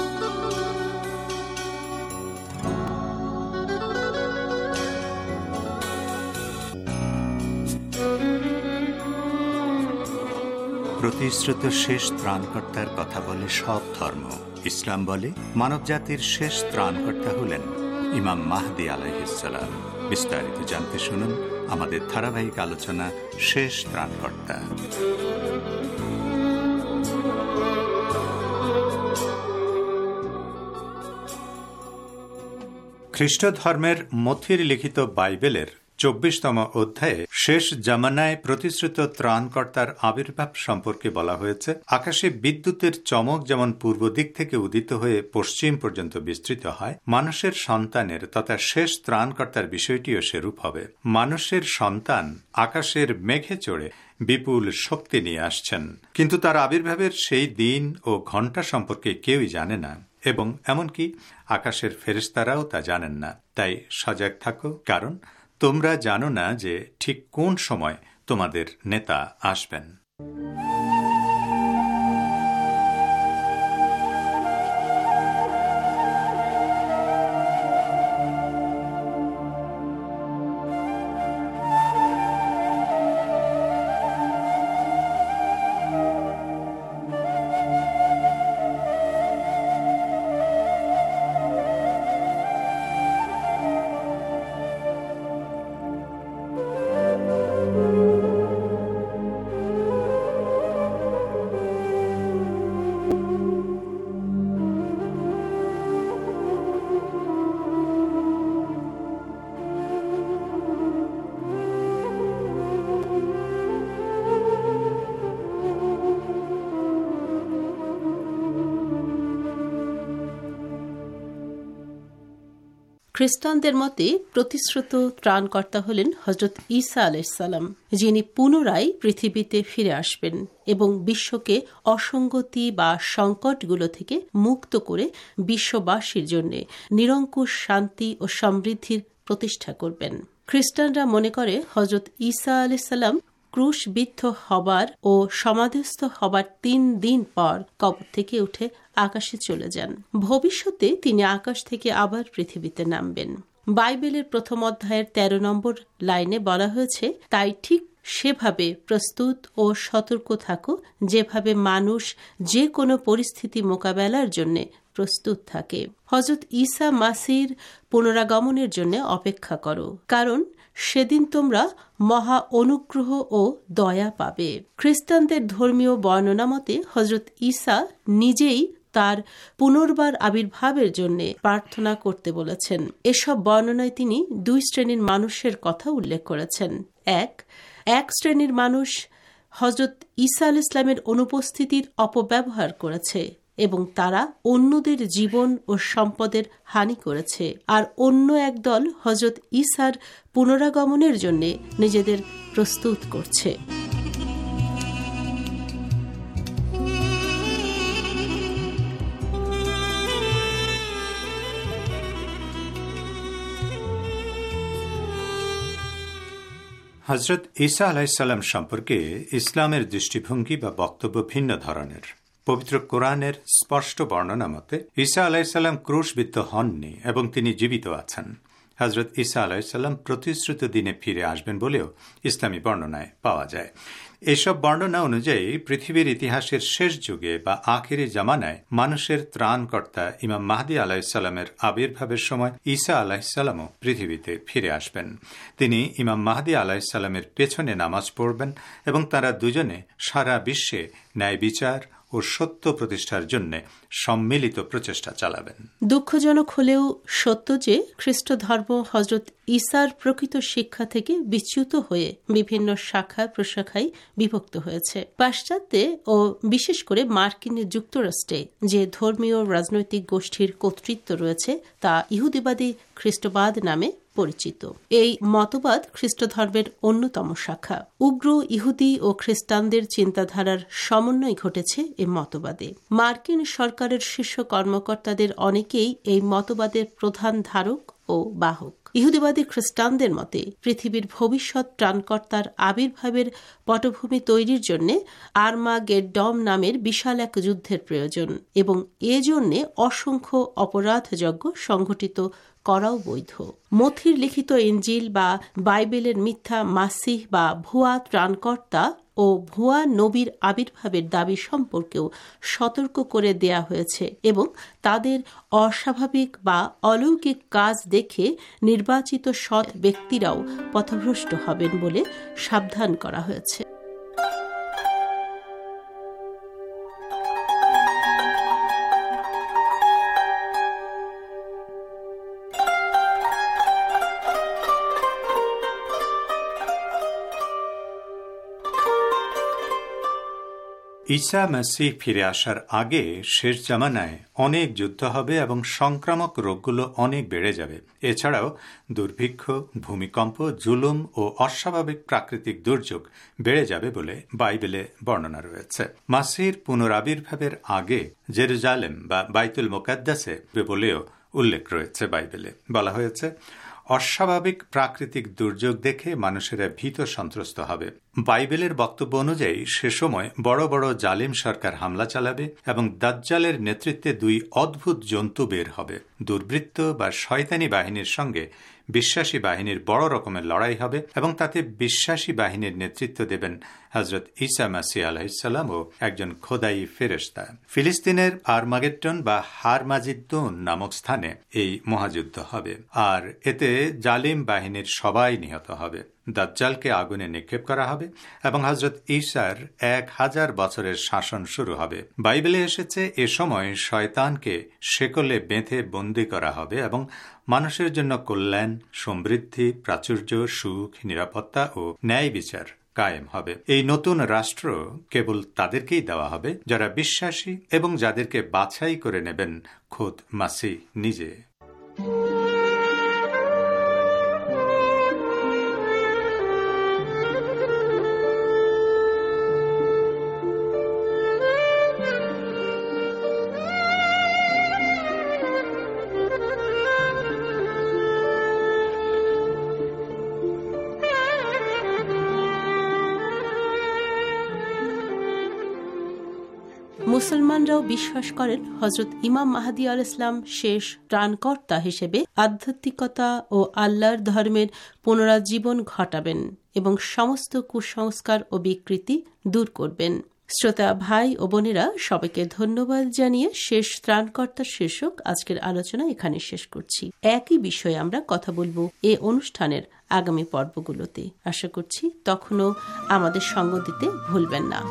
প্রতিশ্রুত শেষ ত্রাণকর্তার কথা বলে সব ধর্ম। ইসলাম বলে মানবজাতির শেষ ত্রাণকর্তা হলেন ইমাম মাহদী আলাইহিস সালাম। বিস্তারিত জানতে শুনুন আমাদের ধারাবাহিক আলোচনা শেষ ত্রাণকর্তা। খ্রিস্ট ধর্মের মথির লিখিত বাইবেলের চব্বিশতম অধ্যায়ে শেষ জামানায় প্রতিশ্রুত ত্রাণকর্তার আবির্ভাব সম্পর্কে বলা হয়েছে, আকাশে বিদ্যুতের চমক যেমন পূর্ব দিক থেকে উদিত হয়ে পশ্চিম পর্যন্ত বিস্তৃত হয়, মানুষের সন্তানের তথা শেষ ত্রাণকর্তার বিষয়টিও সেরূপ হবে। মানুষের সন্তান আকাশের মেঘে চড়ে বিপুল শক্তি নিয়ে আসছেন, কিন্তু তার আবির্ভাবের সেই দিন ও ঘণ্টা সম্পর্কে কেউই জানে না, এবং এমনকি আকাশের ফেরেশতারাও তা জানেন না। তাই সজাগ থাকো, কারণ তোমরা জানো না যে ঠিক কোন সময় তোমাদের নেতা আসবেন। খ্রিস্টানদের মতে প্রতিশ্রুত ত্রাণকর্তা হলেন হজরত ঈসা আলাইহিসসালাম, যিনি পুনরায় পৃথিবীতে ফিরে আসবেন এবং বিশ্বকে অসঙ্গতি বা সংকটগুলো থেকে মুক্ত করে বিশ্ববাসীর জন্য নিরঙ্কুশ শান্তি ও সমৃদ্ধির প্রতিষ্ঠা করবেন। খ্রিস্টানরা মনে করে হজরত ঈসা আলাইহিসসালাম ক্রুশবিদ্ধ হবার ও সমাধিস্থ হবার তিন দিন পর কবর থেকে উঠে আকাশে চলে যান। ভবিষ্যতে তিনি আকাশ থেকে আবার পৃথিবীতে নামবেন। বাইবেলের প্রথম অধ্যায়ের তেরো নম্বর লাইনে বলা হয়েছে, তাই ঠিক সেভাবে প্রস্তুত ও সতর্ক থাকো যেভাবে মানুষ যে কোনো পরিস্থিতি মোকাবেলার জন্য প্রস্তুত থাকে। হযরত ঈসা মাসির পুনরাগমনের জন্য অপেক্ষা করো, কারণ সেদিন তোমরা মহা অনুগ্রহ ও দয়া পাবে। খ্রিস্টানদের ধর্মীয় বর্ণনা মতে হযরত ঈসা নিজেই তার পুনর্বার আবির্ভাবের জন্য প্রার্থনা করতে বলেছেন। এসব বর্ণনায় তিনি দুই শ্রেণীর মানুষের কথা উল্লেখ করেছেন। এক এক শ্রেণীর মানুষ হযরত ঈসা আলাইহিস সালামের অনুপস্থিতির অপব্যবহার করেছে এবং তারা অন্যদের জীবন ও সম্পদের হানি করেছে, আর অন্য একদল হযরত ঈসার পুনরাগমনের জন্য নিজেদের প্রস্তুত করছে। হযরত ঈসা আলাইহিস সালাম সম্পর্কে ইসলামের দৃষ্টিভঙ্গি বা বক্তব্য ভিন্ন ধরনের। পবিত্র কোরআনের স্পষ্ট বর্ণনা মতে ঈসা আলাইহিস সালাম ক্রুশবিদ্ধ হননি এবং তিনি জীবিত আছেন। হযরত ঈসা আলাইহিস সালাম প্রতিশ্রুত দিনে ফিরে আসবেন বলেও ইসলামী বর্ণনায় পাওয়া যায়। এসব বর্ণনা অনুযায়ী পৃথিবীর ইতিহাসের শেষ যুগে বা আখিরি জামানায় মানুষের ত্রাণকর্তা ইমাম মাহদী আলাইহিস সালামের আবির্ভাবের সময় ঈসা আলাইহিস সালামও পৃথিবীতে ফিরে আসবেন। তিনি ইমাম মাহদী আলাইহিস সালামের পেছনে নামাজ পড়বেন এবং তারা দুজনে সারা বিশ্বে ন্যায় বিচার ও সত্য প্রতিষ্ঠার জন্য সম্মিলিত প্রচেষ্টা চালাবেন। দুঃখজনক হলেও সত্য যে খ্রিস্ট ধর্ম হযরত ঈসার প্রকৃত শিক্ষা থেকে বিচ্যুত হয়ে বিভিন্ন শাখা প্রশাখায় বিভক্ত হয়েছে। পাশ্চাত্যে ও বিশেষ করে মার্কিন যুক্তরাষ্ট্রে যে ধর্মীয় রাজনৈতিক গোষ্ঠীর কর্তৃত্ব রয়েছে তা ইহুদিবাদী খ্রিস্টবাদ নামে পরিচিত। এই মতবাদ খ্রিস্ট ধর্মের অন্যতম শাখা। উগ্র ইহুদি ও খ্রিস্টানদের চিন্তাধারার সমন্বয় ঘটেছে এই মতবাদে। মার্কিন সরকারের শীর্ষ কর্মকর্তাদের অনেকেই এই মতবাদের প্রধান ধারক ও বাহক। ইহুদিবাদী খ্রিস্টানদের মতে পৃথিবীর ভবিষ্যৎ ত্রাণকর্তার আবির্ভাবের পটভূমি তৈরির জন্য আর্মাগেডডম নামের বিশাল এক যুদ্ধের প্রয়োজন এবং এজন্য অসংখ্য অপরাধযজ্ঞ সংঘটিত করাও বৈধ। মথির লিখিত ইনজিল বা বাইবেলের মিথ্যা মাসিহ বা ভুয়া ত্রাণকর্তা ও ভুয়া নবীর আবির্ভাবের দাবি সম্পর্কেও সতর্ক করে দেয়া হয়েছে এবং তাদের অস্বাভাবিক বা অলৌকিক কাজ দেখে নির্বাচিত সৎ ব্যক্তিরাও পথভ্রষ্ট হবেন বলে সাবধান করা হয়েছে। ঈসা মাসিহ ফিরে আসার আগে শেষ জামানায় অনেক যুদ্ধ হবে এবং সংক্রামক রোগগুলো অনেক বেড়ে যাবে। এছাড়াও দুর্ভিক্ষ, ভূমিকম্প, জুলুম ও অস্বাভাবিক প্রাকৃতিক দুর্যোগ বেড়ে যাবে বলে বাইবেলে বর্ণনা রয়েছে। মাসির পুনরাবির্ভাবের আগে জেরুজালেম বা বাইতুল মুকাদ্দাসে বলেও উল্লেখ রয়েছে। বাইবেলে বলা হয়েছে, অস্বাভাবিক প্রাকৃতিক দুর্যোগ দেখে মানুষেরা ভীত সন্ত্রস্ত হবে। বাইবেলের বক্তব্য অনুযায়ী সে সময় বড় বড় জালিম সরকার হামলা চালাবে এবং দাজ্জালের নেতৃত্বে দুই অদ্ভুত জন্তু বের হবে। দুর্বৃত্ত বা শয়তানি বাহিনীর সঙ্গে বিশ্বাসী বাহিনীর বড় রকমের লড়াই হবে এবং তাতে বিশ্বাসী বাহিনীর নেতৃত্ব দেবেন হযরত ঈসা মাসিহ আলাইহিসসালাম ও একজন খোদাই ফেরেশতা। ফিলিস্তিনের আরমাগেড্ডন বা হারমাজিদ্দুন নামক স্থানে এই মহাযুদ্ধ হবে, আর এতে জালিম বাহিনীর সবাই নিহত হবে। দাজ্জালকে আগুনে নিক্ষেপ করা হবে এবং হযরত ঈসার এক হাজার বছরের শাসন শুরু হবে। বাইবেলে এসেছে, এ সময় শয়তানকে শেকলে বেঁধে বন্দী করা হবে এবং মানুষের জন্য কল্যাণ, সমৃদ্ধি, প্রাচুর্য, সুখ, নিরাপত্তা ও ন্যায় বিচার কায়েম হবে। এই নতুন রাষ্ট্র কেবল তাদেরকেই দেওয়া হবে যারা বিশ্বাসী এবং যাদেরকে বাছাই করে নেবেন খোদ মাসিহ নিজে। মুসলমানরাও বিশ্বাস করেন হযরত ইমাম মাহদী আলাইহিস সালাম শেষ ত্রাণকর্তা হিসেবে আধ্যাত্মিকতা ও আল্লাহর ধর্মের পুনরুজ্জীবন ঘটাবেন এবং সমস্ত কুসংস্কার ও বিকৃতি দূর করবেন। শ্রোতা ভাই ও বোনেরা, সবাইকে ধন্যবাদ জানিয়ে শেষ ত্রাণকর্তা শীর্ষক আজকের আলোচনা এখানে শেষ করছি। একই বিষয়ে আমরা কথা বলবো এ অনুষ্ঠানের আগামী পর্বগুলোতে। আশা করছি তখনও আমাদের সঙ্গ দিতে ভুলবেন না।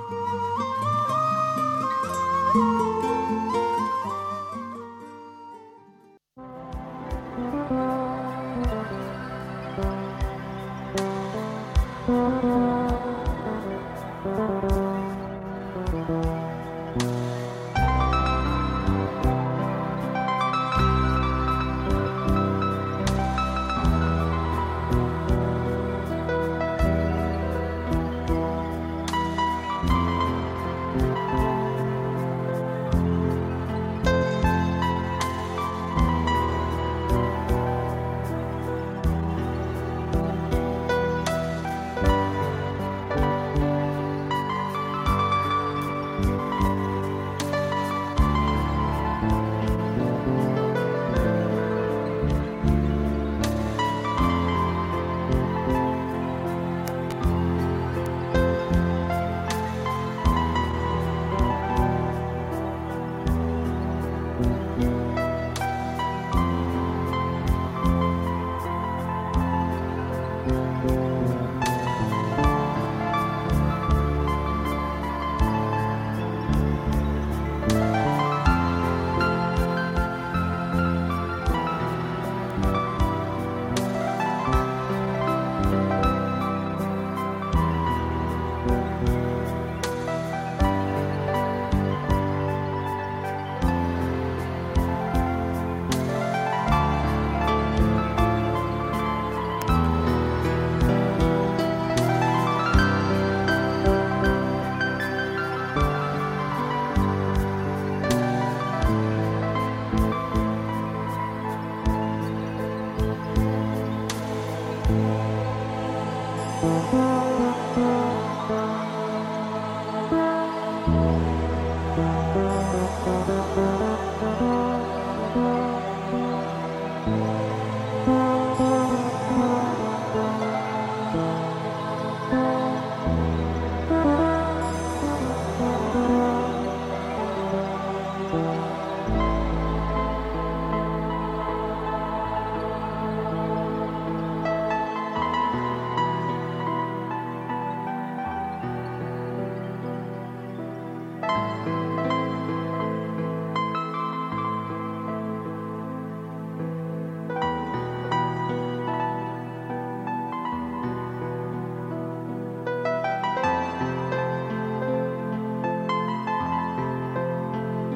Thank you.